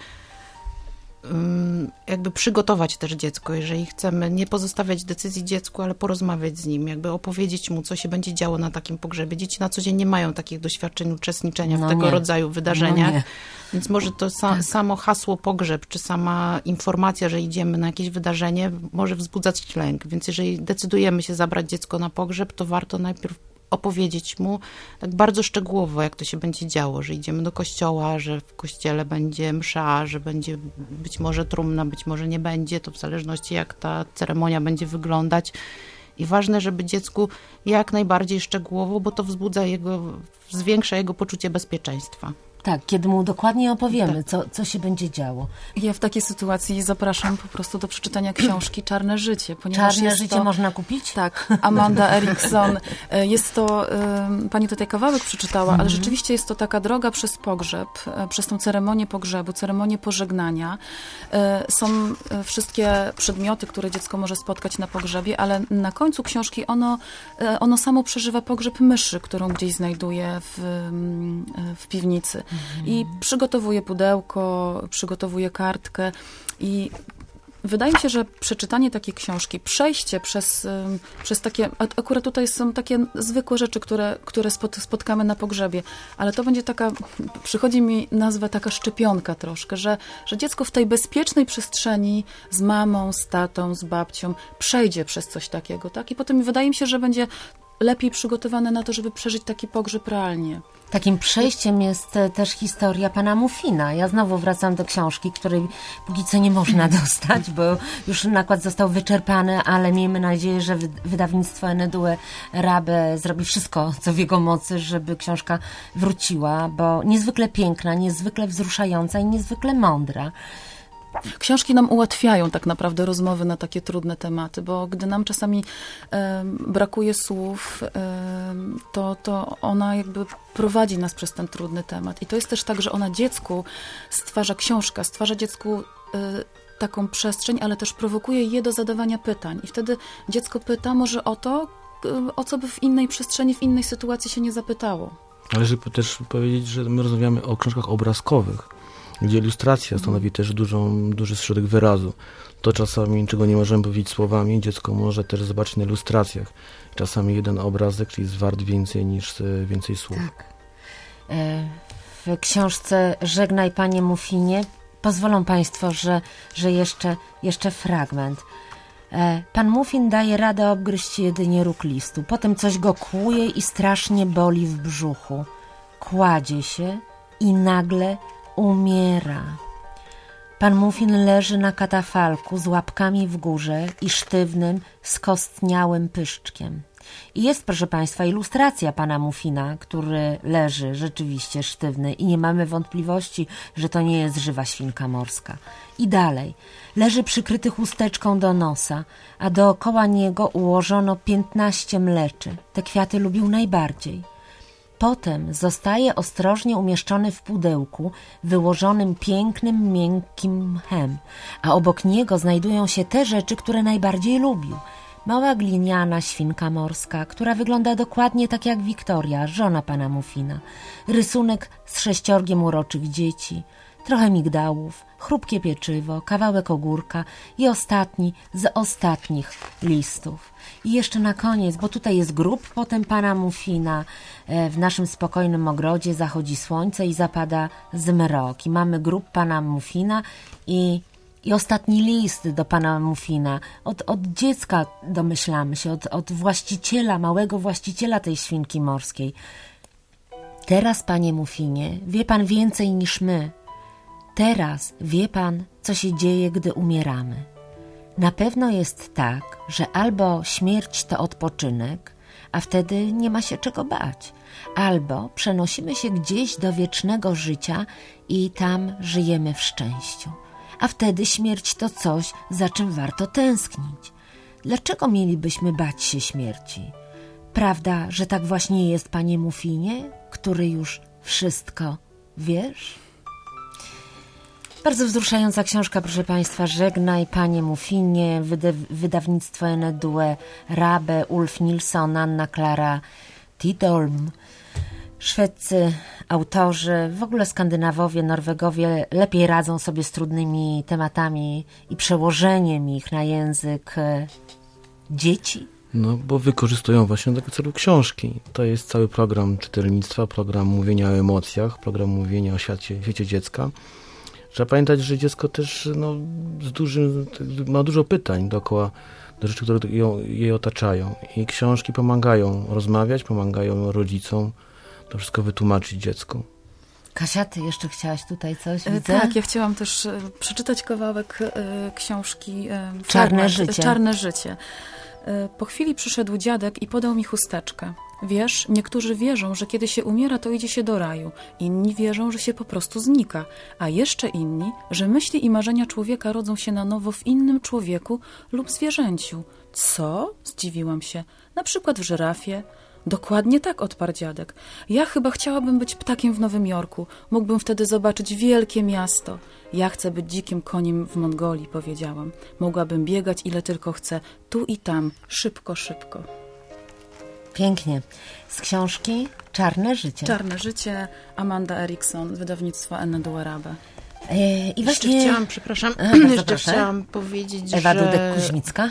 jakby przygotować też dziecko, jeżeli chcemy nie pozostawiać decyzji dziecku, ale porozmawiać z nim, jakby opowiedzieć mu, co się będzie działo na takim pogrzebie. Dzieci na co dzień nie mają takich doświadczeń uczestniczenia no w tego nie. rodzaju wydarzeniach, no więc może to sa- samo hasło pogrzeb, czy sama informacja, że idziemy na jakieś wydarzenie, może wzbudzać lęk, więc jeżeli decydujemy się zabrać dziecko na pogrzeb, to warto najpierw opowiedzieć mu tak bardzo szczegółowo, jak to się będzie działo, że idziemy do kościoła, że w kościele będzie msza, że będzie być może trumna, być może nie będzie, to w zależności jak ta ceremonia będzie wyglądać. I ważne, żeby dziecku jak najbardziej szczegółowo, bo to wzbudza jego, zwiększa jego poczucie bezpieczeństwa. Tak, kiedy mu dokładnie opowiemy, Tak. co, co się będzie działo. Ja w takiej sytuacji zapraszam po prostu do przeczytania książki Czarne życie. Ponieważ Czarne jest życie to, można kupić? Tak, Amanda Erickson. Jest to, y, pani tutaj kawałek przeczytała, ale rzeczywiście jest to taka droga przez pogrzeb, y, przez tą ceremonię pogrzebu, ceremonię pożegnania. Y, są y, wszystkie przedmioty, które dziecko może spotkać na pogrzebie, ale na końcu książki ono, y, ono samo przeżywa pogrzeb myszy, którą gdzieś znajduje w, y, w piwnicy. I przygotowuje pudełko, przygotowuje kartkę i wydaje mi się, że przeczytanie takiej książki, przejście przez, ym, przez takie, akurat tutaj są takie zwykłe rzeczy, które, które spot, spotkamy na pogrzebie, ale to będzie taka, przychodzi mi nazwa taka szczepionka troszkę, że, że dziecko w tej bezpiecznej przestrzeni z mamą, z tatą, z babcią przejdzie przez coś takiego, tak? I potem wydaje mi się, że będzie lepiej przygotowane na to, żeby przeżyć taki pogrzeb realnie. Takim przejściem jest e, też historia pana Muffina. Ja znowu wracam do książki, której póki co nie można dostać, bo już nakład został wyczerpany, ale miejmy nadzieję, że wy- wydawnictwo Enedue Rabe zrobi wszystko, co w jego mocy, żeby książka wróciła, bo niezwykle piękna, niezwykle wzruszająca i niezwykle mądra. Książki nam ułatwiają tak naprawdę rozmowy na takie trudne tematy, bo gdy nam czasami em, brakuje słów, em, to, to ona jakby prowadzi nas przez ten trudny temat. I to jest też tak, że ona dziecku stwarza, książka stwarza dziecku y, taką przestrzeń, ale też prowokuje je do zadawania pytań. I wtedy dziecko pyta może o to, y, o co by w innej przestrzeni, w innej sytuacji się nie zapytało. Ale żeby też powiedzieć, że my rozmawiamy o książkach obrazkowych, gdzie ilustracja stanowi też dużą, duży środek wyrazu. To czasami, czego nie możemy powiedzieć słowami, dziecko może też zobaczyć na ilustracjach. Czasami jeden obrazek jest wart więcej niż więcej słów. Tak. E, w książce Żegnaj panie Muffinie pozwolą państwo, że, że jeszcze, jeszcze fragment. E, pan Muffin daje radę obgryźć jedynie róg listu. Potem coś go kłuje i strasznie boli w brzuchu. Kładzie się i nagle umiera. Pan Muffin leży na katafalku z łapkami w górze i sztywnym, skostniałym pyszczkiem. I jest, proszę państwa, ilustracja pana Muffina, który leży rzeczywiście sztywny i nie mamy wątpliwości, że to nie jest żywa świnka morska. I dalej. Leży przykryty chusteczką do nosa, a dookoła niego ułożono piętnaście mleczy. Te kwiaty lubił najbardziej. Potem zostaje ostrożnie umieszczony w pudełku wyłożonym pięknym, miękkim mchem, a obok niego znajdują się te rzeczy, które najbardziej lubił. Mała gliniana świnka morska, która wygląda dokładnie tak jak Wiktoria, żona pana Muffina. Rysunek z sześciorgiem uroczych dzieci, trochę migdałów, chrupkie pieczywo, kawałek ogórka i ostatni z ostatnich listów. I jeszcze na koniec, bo tutaj jest grób potem pana Muffina, w naszym spokojnym ogrodzie zachodzi słońce i zapada zmrok. I mamy grób pana Muffina i, i ostatni list do pana Muffina. Od, od dziecka domyślamy się, od, od właściciela, małego właściciela tej świnki morskiej. Teraz, panie Muffinie, wie pan więcej niż my. Teraz wie pan, co się dzieje, gdy umieramy. Na pewno jest tak, że albo śmierć to odpoczynek, a wtedy nie ma się czego bać, albo przenosimy się gdzieś do wiecznego życia i tam żyjemy w szczęściu. A wtedy śmierć to coś, za czym warto tęsknić. Dlaczego mielibyśmy bać się śmierci? Prawda, że tak właśnie jest, panie Muffinie, który już wszystko wiesz? Bardzo wzruszająca książka, proszę państwa. Żegnaj panie Muffinie, wyda- wydawnictwo Enedue Rabe, Ulf Nilsson, Anna Klara Tidholm. Szwedzcy autorzy, w ogóle Skandynawowie, Norwegowie lepiej radzą sobie z trudnymi tematami i przełożeniem ich na język dzieci. No, bo wykorzystują właśnie do tego celu książki. To jest cały program czytelnictwa, program mówienia o emocjach, program mówienia o świecie, świecie dziecka. Trzeba pamiętać, że dziecko też no, z dużym, ma dużo pytań dookoła, do rzeczy, które ją, je otaczają. I książki pomagają rozmawiać, pomagają rodzicom to wszystko wytłumaczyć dziecku. Kasia, ty jeszcze chciałaś tutaj coś? Widzę? Tak, ja chciałam też przeczytać kawałek książki Czarne fragment, życie. Czarne życie. Po chwili przyszedł dziadek i podał mi chusteczkę. Wiesz, niektórzy wierzą, że kiedy się umiera, to idzie się do raju. Inni wierzą, że się po prostu znika. A jeszcze inni, że myśli i marzenia człowieka rodzą się na nowo w innym człowieku lub zwierzęciu. Co? Zdziwiłam się. Na przykład w żyrafie. Dokładnie tak, odparł dziadek. Ja chyba chciałabym być ptakiem w Nowym Jorku. Mógłbym wtedy zobaczyć wielkie miasto. Ja chcę być dzikim koniem w Mongolii, powiedziałam. Mogłabym biegać ile tylko chcę, tu i tam, szybko, szybko. Pięknie. Z książki Czarne życie. Czarne życie, Amanda Erickson, wydawnictwo Ennedu Arabe. Yy, I właśnie... Jeszcze chciałam, przepraszam, Aha, jeszcze proszę. chciałam powiedzieć, Ewa że... Dudek-Kuźmicka.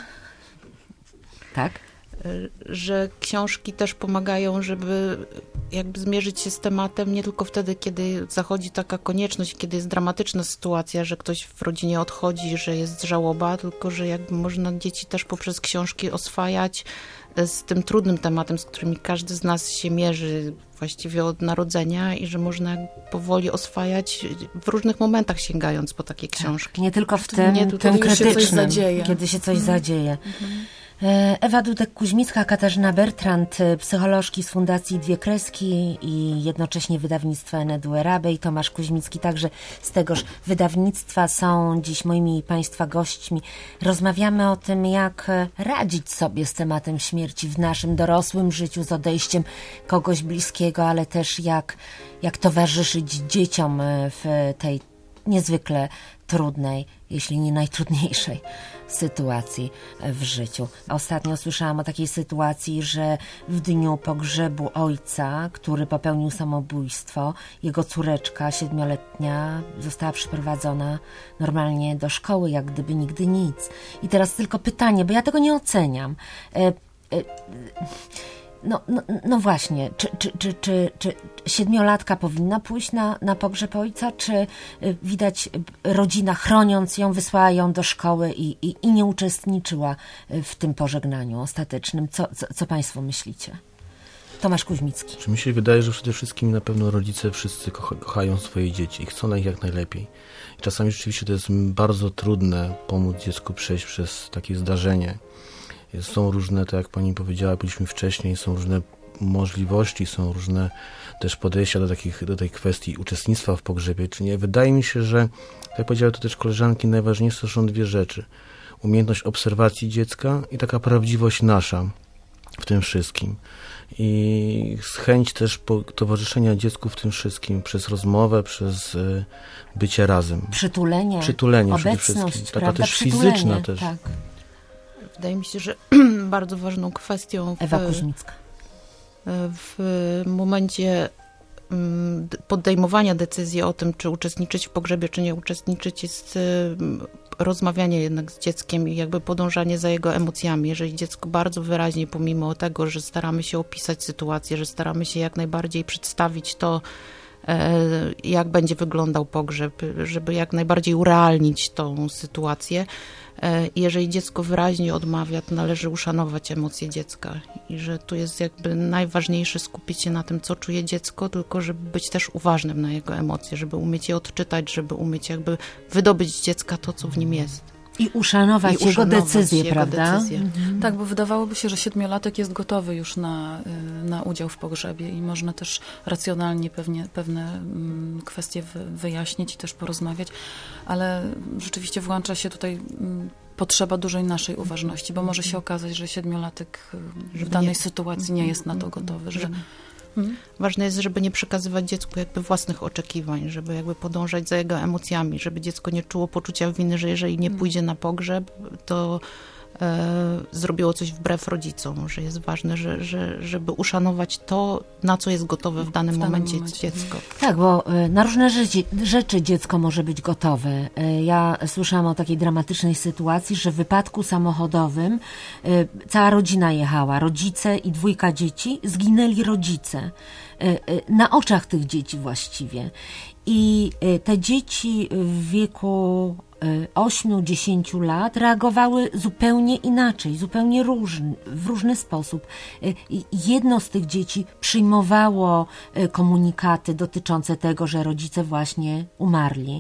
Tak? że książki też pomagają, żeby jakby zmierzyć się z tematem nie tylko wtedy, kiedy zachodzi taka konieczność, kiedy jest dramatyczna sytuacja, że ktoś w rodzinie odchodzi, że jest żałoba, tylko że jakby można dzieci też poprzez książki oswajać z tym trudnym tematem, z którymi każdy z nas się mierzy właściwie od narodzenia i że można powoli oswajać w różnych momentach, sięgając po takie książki. Tak, nie tylko w tym, nie, tym kiedy się coś zadzieje. kiedy się coś Mhm. zadzieje. Mhm. Ewa Dudek-Kuźmicka, Katarzyna Bertrand, psycholożki z Fundacji Dwie Kreski i jednocześnie wydawnictwa Ennedu Arabe i Tomasz Kuźmicki także z tegoż wydawnictwa są dziś moimi Państwa gośćmi. Rozmawiamy o tym, jak radzić sobie z tematem śmierci w naszym dorosłym życiu, z odejściem kogoś bliskiego, ale też jak, jak towarzyszyć dzieciom w tej niezwykle trudnej, jeśli nie najtrudniejszej sytuacji w życiu. Ostatnio słyszałam o takiej sytuacji, że w dniu pogrzebu ojca, który popełnił samobójstwo, jego córeczka siedmioletnia została przyprowadzona normalnie do szkoły, jak gdyby nigdy nic. I teraz tylko pytanie, bo ja tego nie oceniam. E, e, No, no, no właśnie, czy, czy, czy, czy, czy siedmiolatka powinna pójść na, na pogrzeb ojca, czy widać rodzina, chroniąc ją, wysłała ją do szkoły i, i, i nie uczestniczyła w tym pożegnaniu ostatecznym? Co, co, co Państwo myślicie? Tomasz Kuźmicki. Czy mi się wydaje, że przede wszystkim na pewno rodzice wszyscy kocha, kochają swoje dzieci i chcą na nich jak najlepiej. I czasami rzeczywiście to jest bardzo trudne pomóc dziecku przejść przez takie zdarzenie. Są różne, tak jak pani powiedziała, byliśmy wcześniej, są różne możliwości, są różne też podejścia do, takich, do tej kwestii uczestnictwa w pogrzebie, czy nie. Wydaje mi się, że, jak powiedziały to też koleżanki, najważniejsze są dwie rzeczy. Umiejętność obserwacji dziecka i taka prawdziwość nasza w tym wszystkim. I chęć też towarzyszenia dziecku w tym wszystkim przez rozmowę, przez y, bycie razem. Przytulenie, Przytulenie obecność, przede wszystkim. Taka prawda? też fizyczna też. Tak. Wydaje mi się, że bardzo ważną kwestią w, Ewa Kuźmicka. w momencie podejmowania decyzji o tym, czy uczestniczyć w pogrzebie, czy nie uczestniczyć, jest rozmawianie jednak z dzieckiem i jakby podążanie za jego emocjami. Jeżeli dziecko bardzo wyraźnie, pomimo tego, że staramy się opisać sytuację, że staramy się jak najbardziej przedstawić to, jak będzie wyglądał pogrzeb, żeby jak najbardziej urealnić tą sytuację. Jeżeli dziecko wyraźnie odmawia, to należy uszanować emocje dziecka i że tu jest jakby najważniejsze skupić się na tym, co czuje dziecko, tylko żeby być też uważnym na jego emocje, żeby umieć je odczytać, żeby umieć jakby wydobyć z dziecka to, co w nim jest. I uszanować, I jego uszanować decyzje, jego prawda? decyzje. Mhm. Tak, bo wydawałoby się, że siedmiolatek jest gotowy już na, na udział w pogrzebie i można też racjonalnie pewnie, pewne kwestie wyjaśnić i też porozmawiać, ale rzeczywiście włącza się tutaj potrzeba dużej naszej uważności, bo może się okazać, że siedmiolatek w danej nie, sytuacji nie jest na to gotowy. Że... Hmm? Ważne jest, żeby nie przekazywać dziecku jakby własnych oczekiwań, żeby jakby podążać za jego emocjami, żeby dziecko nie czuło poczucia winy, że jeżeli nie pójdzie na pogrzeb, to e, zrobiło coś wbrew rodzicom, że jest ważne, że, że, żeby uszanować to, na co jest gotowe w danym, w danym momencie, momencie dziecko. Tak, bo na różne rzeczy, rzeczy dziecko może być gotowe. Ja słyszałam o takiej dramatycznej sytuacji, że w wypadku samochodowym cała rodzina jechała, rodzice i dwójka dzieci, zginęli rodzice. Na oczach tych dzieci właściwie. I te dzieci w wieku ośmiu dziesięciu lat reagowały zupełnie inaczej, zupełnie różny, w różny sposób. Jedno z tych dzieci przyjmowało komunikaty dotyczące tego, że rodzice właśnie umarli.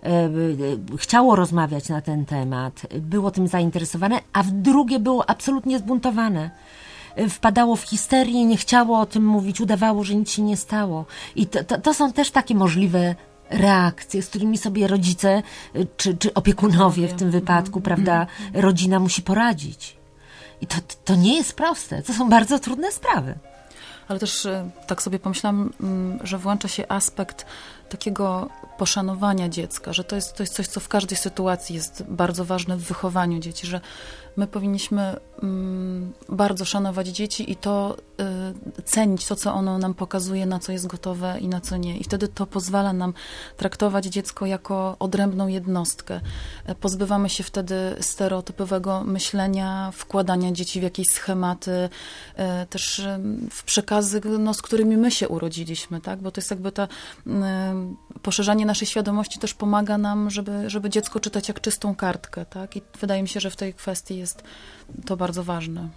Chciało rozmawiać na ten temat, było tym zainteresowane, a drugie było absolutnie zbuntowane. Wpadało w histerię, nie chciało o tym mówić, udawało, że nic się nie stało. I to, to, to są też takie możliwe reakcje, z którymi sobie rodzice czy, czy opiekunowie w tym wypadku, prawda, rodzina musi poradzić. I to, to nie jest proste. To są bardzo trudne sprawy. Ale też tak sobie pomyślałam, że włącza się aspekt takiego poszanowania dziecka, że to jest, to jest coś, co w każdej sytuacji jest bardzo ważne w wychowaniu dzieci, że my powinniśmy mm, bardzo szanować dzieci i to y, cenić to, co ono nam pokazuje, na co jest gotowe i na co nie. I wtedy to pozwala nam traktować dziecko jako odrębną jednostkę. Pozbywamy się wtedy stereotypowego myślenia, wkładania dzieci w jakieś schematy, y, też y, w przekazy, no, z którymi my się urodziliśmy, tak? Bo to jest jakby ta y, poszerzanie naszej świadomości też pomaga nam, żeby, żeby dziecko czytać jak czystą kartkę, tak? I wydaje mi się, że w tej kwestii jest to bardzo ważne.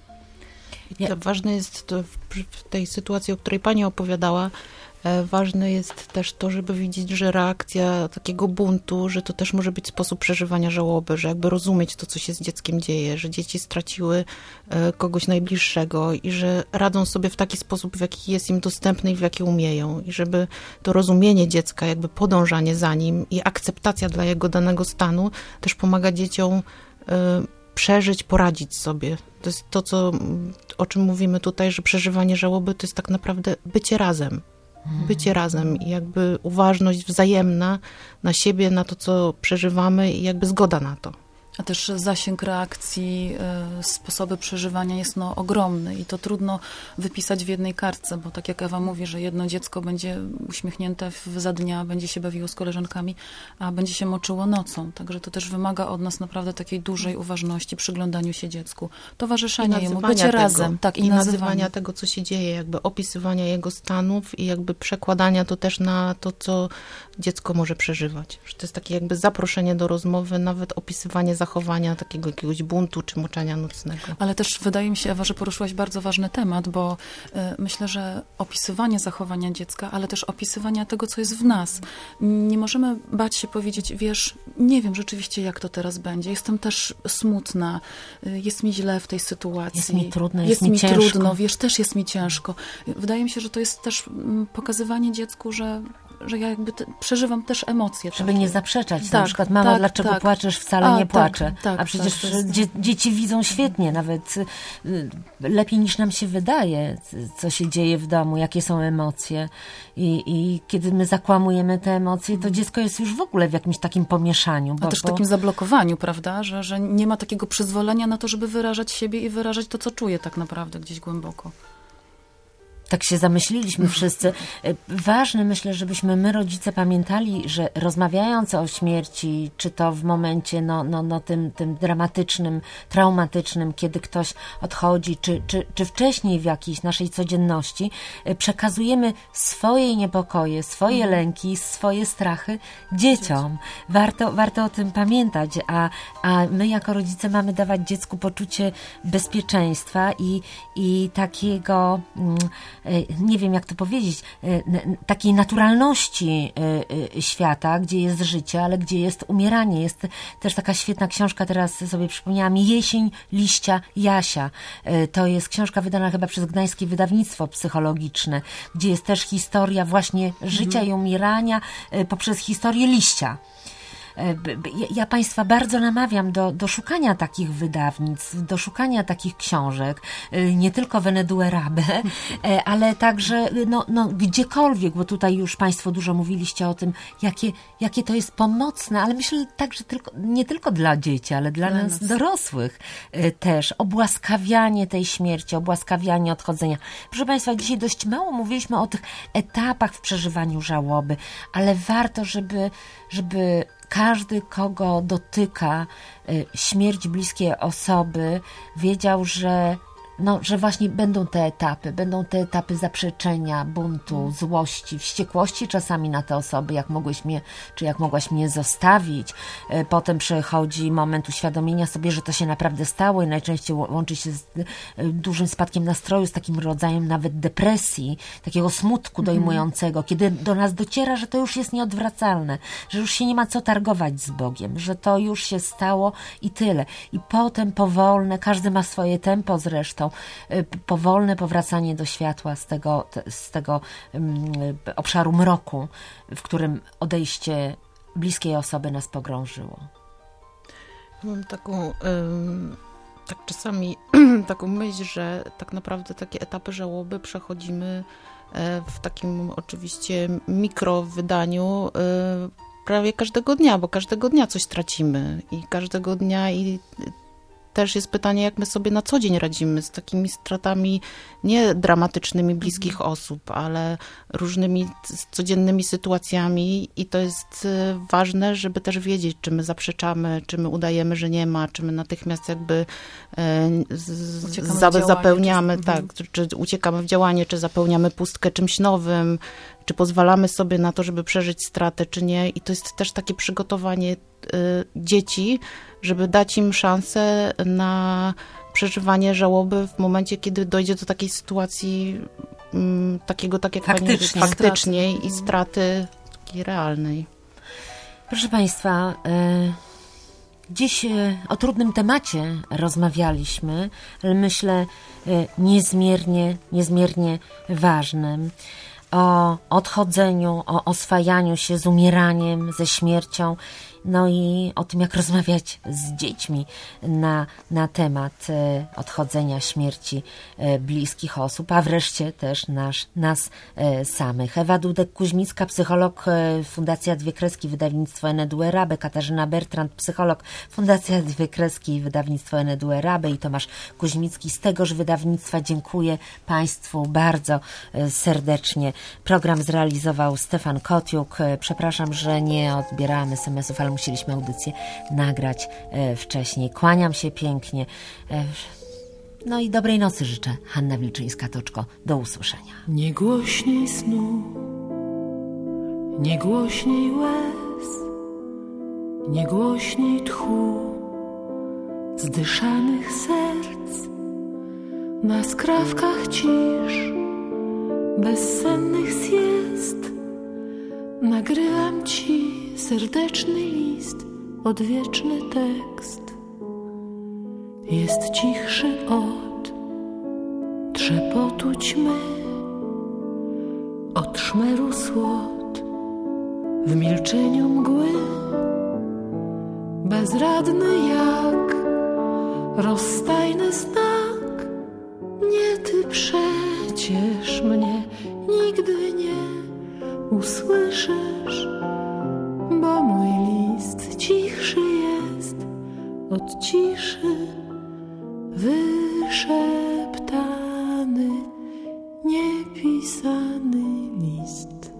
I to ważne jest to w, w tej sytuacji, o której pani opowiadała, e, ważne jest też to, żeby widzieć, że reakcja takiego buntu, że to też może być sposób przeżywania żałoby, że jakby rozumieć to, co się z dzieckiem dzieje, że dzieci straciły e, kogoś najbliższego i że radzą sobie w taki sposób, w jaki jest im dostępny i w jaki umieją. I żeby to rozumienie dziecka, jakby podążanie za nim i akceptacja dla jego danego stanu też pomaga dzieciom e, przeżyć, poradzić sobie. To jest to, co, o czym mówimy tutaj, że przeżywanie żałoby to jest tak naprawdę bycie razem. Bycie razem i jakby uważność wzajemna na siebie, na to, co przeżywamy i jakby zgoda na to. A też zasięg reakcji, y, sposoby przeżywania jest no, ogromny i to trudno wypisać w jednej kartce, bo tak jak Ewa mówi, że jedno dziecko będzie uśmiechnięte w, za dnia, będzie się bawiło z koleżankami, a będzie się moczyło nocą. Także to też wymaga od nas naprawdę takiej dużej uważności, przyglądaniu się dziecku, towarzyszenia jemu, bycie tego, razem. Tak, i, i nazywania. nazywania tego, co się dzieje, jakby opisywania jego stanów i jakby przekładania to też na to, co dziecko może przeżywać. Że to jest takie jakby zaproszenie do rozmowy, nawet opisywanie zachowania takiego jakiegoś buntu czy moczenia nocnego. Ale też wydaje mi się, Ewa, że poruszyłaś bardzo ważny temat, bo y, myślę, że opisywanie zachowania dziecka, ale też opisywania tego, co jest w nas. Nie możemy bać się powiedzieć, wiesz, nie wiem rzeczywiście, jak to teraz będzie. Jestem też smutna, y, jest mi źle w tej sytuacji. Jest mi trudno, jest, jest mi, mi ciężko. trudno, wiesz, też jest mi ciężko. Wydaje mi się, że to jest też mm, pokazywanie dziecku, że że ja jakby te, przeżywam też emocje. Żeby takie. nie zaprzeczać. Tak, na przykład, mama, tak, dlaczego tak. płaczesz? Wcale A, nie płaczę. Tak, tak, A przecież tak, jest... dzie dzieci widzą świetnie, nawet y, lepiej niż nam się wydaje, co się dzieje w domu, jakie są emocje. I, i kiedy my zakłamujemy te emocje, to dziecko jest już w ogóle w jakimś takim pomieszaniu. Bo, A też w bo... takim zablokowaniu, prawda? Że, że nie ma takiego przyzwolenia na to, żeby wyrażać siebie i wyrażać to, co czuje tak naprawdę gdzieś głęboko. Tak się zamyśliliśmy wszyscy. Ważne, myślę, żebyśmy my, rodzice, pamiętali, że rozmawiając o śmierci, czy to w momencie no, no, no, tym, tym dramatycznym, traumatycznym, kiedy ktoś odchodzi, czy, czy, czy wcześniej w jakiejś naszej codzienności, przekazujemy swoje niepokoje, swoje lęki, swoje strachy dzieciom. Warto, warto o tym pamiętać, a, a my jako rodzice mamy dawać dziecku poczucie bezpieczeństwa i, i takiego... Mm, nie wiem jak to powiedzieć, takiej naturalności świata, gdzie jest życie, ale gdzie jest umieranie. Jest też taka świetna książka, teraz sobie przypomniałam, Jesień liścia Jasia. To jest książka wydana chyba przez Gdańskie Wydawnictwo Psychologiczne, gdzie jest też historia właśnie życia mhm. i umierania poprzez historię liścia. Ja Państwa bardzo namawiam do, do szukania takich wydawnictw, do szukania takich książek, nie tylko Venedue Rabe, ale także no, no, gdziekolwiek, bo tutaj już Państwo dużo mówiliście o tym, jakie, jakie to jest pomocne, ale myślę także tylko, nie tylko dla dzieci, ale dla, dla nas, nas dorosłych też. Obłaskawianie tej śmierci, obłaskawianie odchodzenia. Proszę Państwa, dzisiaj dość mało mówiliśmy o tych etapach w przeżywaniu żałoby, ale warto, żeby, żeby każdy, kogo dotyka śmierć bliskiej osoby, wiedział, że no, że właśnie będą te etapy, będą te etapy zaprzeczenia, buntu, złości, wściekłości czasami na te osoby, jak mogłeś mnie, czy jak mogłaś mnie zostawić. Potem przychodzi moment uświadomienia sobie, że to się naprawdę stało i najczęściej łączy się z dużym spadkiem nastroju, z takim rodzajem nawet depresji, takiego smutku dojmującego, kiedy do nas dociera, że to już jest nieodwracalne, że już się nie ma co targować z Bogiem, że to już się stało i tyle. I potem powolne, każdy ma swoje tempo zresztą, powolne powracanie do światła z tego, z tego um, obszaru mroku, w którym odejście bliskiej osoby nas pogrążyło. Mam taką, ym, tak czasami taką myśl, że tak naprawdę takie etapy żałoby przechodzimy w takim oczywiście mikrowydaniu prawie każdego dnia, bo każdego dnia coś tracimy i każdego dnia i też jest pytanie, jak my sobie na co dzień radzimy z takimi stratami nie dramatycznymi bliskich osób, ale różnymi codziennymi sytuacjami i to jest ważne, żeby też wiedzieć, czy my zaprzeczamy, czy my udajemy, że nie ma, czy my natychmiast jakby z, za, zapełniamy, czy, tak, czy, czy uciekamy w działanie, czy zapełniamy pustkę czymś nowym, czy pozwalamy sobie na to, żeby przeżyć stratę, czy nie. I to jest też takie przygotowanie y, dzieci, żeby dać im szansę na przeżywanie żałoby w momencie, kiedy dojdzie do takiej sytuacji um, takiego, tak jak faktycznie, pani mówi, faktycznej straty. I straty takiej realnej. Proszę Państwa, y, dziś y, o trudnym temacie rozmawialiśmy, ale myślę y, niezmiernie, niezmiernie ważnym. O odchodzeniu, o oswajaniu się z umieraniem, ze śmiercią, no i o tym, jak rozmawiać z dziećmi na, na temat e, odchodzenia, śmierci e, bliskich osób, a wreszcie też nasz, nas e, samych. Ewa Dudek-Kuźmicka, psycholog, e, Fundacja Dwie Kreski, wydawnictwo Enedu Erabe, Katarzyna Bertrand, psycholog, Fundacja Dwie Kreski, wydawnictwo Enedu Erabe i Tomasz Kuźmicki z tegoż wydawnictwa. Dziękuję Państwu bardzo e, serdecznie. Program zrealizował Stefan Kotiuk. E, przepraszam, że nie odbierałam es em esów, ale musieliśmy audycję nagrać e, wcześniej. Kłaniam się pięknie. E, no i dobrej nocy życzę. Hanna Wilczyńska-Toczko. Do usłyszenia. Nie głośniej snu, nie głośniej łez, nie głośniej tchu zdyszanych serc, na skrawkach cisz, bezsennych siest, nagrywam ci serdeczny list, odwieczny tekst. Jest cichszy od trzepotu ćmy, od szmeru słod, w milczeniu mgły. Bezradny jak rozstajny znak, nie ty przecież mnie nigdy nie usłyszysz, bo mój list cichszy jest od ciszy, wyszeptany, niepisany list.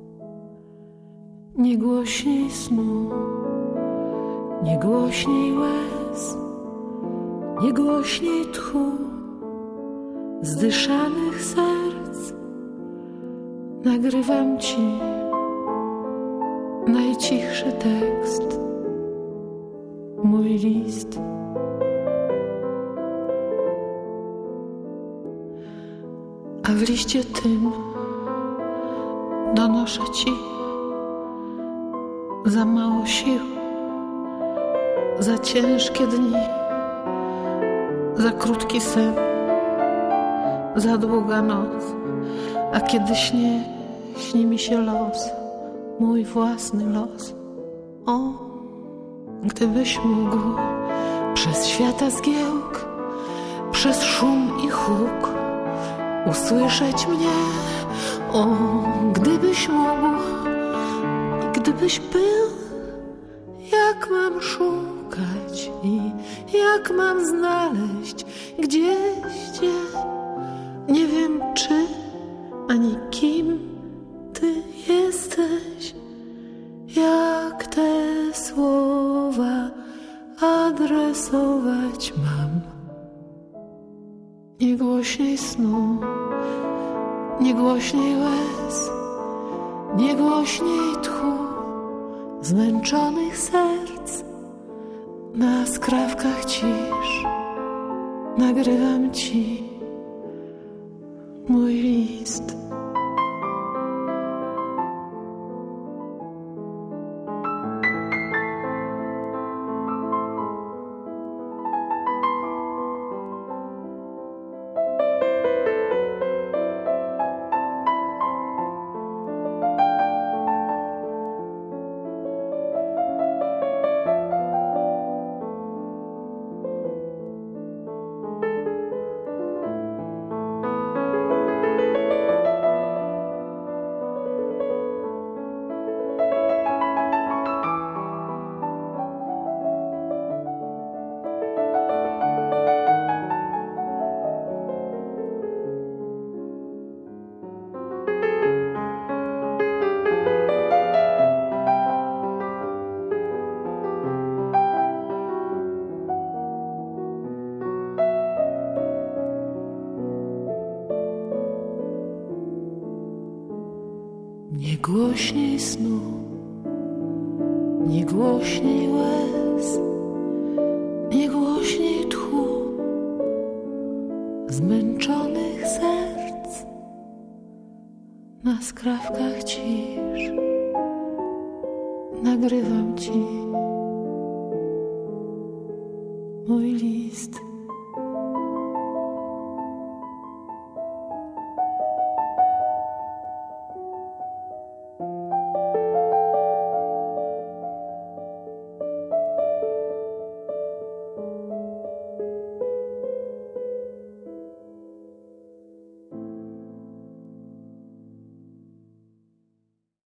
Nie głośniej snu, nie głośniej łez, nie głośniej tchu zdyszanych serc, nagrywam ci najcichszy tekst, mój list. A w liście tym donoszę ci za mało sił, za ciężkie dni, za krótki sen, za długa noc. A kiedy śnie, śni mi się los, mój własny los. O, gdybyś mógł przez świata zgiełk, przez szum i huk usłyszeć mnie. O, gdybyś mógł i gdybyś był, jak mam szukać i jak mam znaleźć gdzieś cię. Nie wiem czy ani kim ty jesteś, jak te słowa adresować mam. Nie głośniej snu, nie głośniej łez, nie głośniej tchu zmęczonych serc. Na skrawkach cisz nagrywam ci mój list. Nie głośniej snu, nie głośniej łez, nie głośniej tchu zmęczonych serc. Na skrawkach cisz nagrywam ci mój list.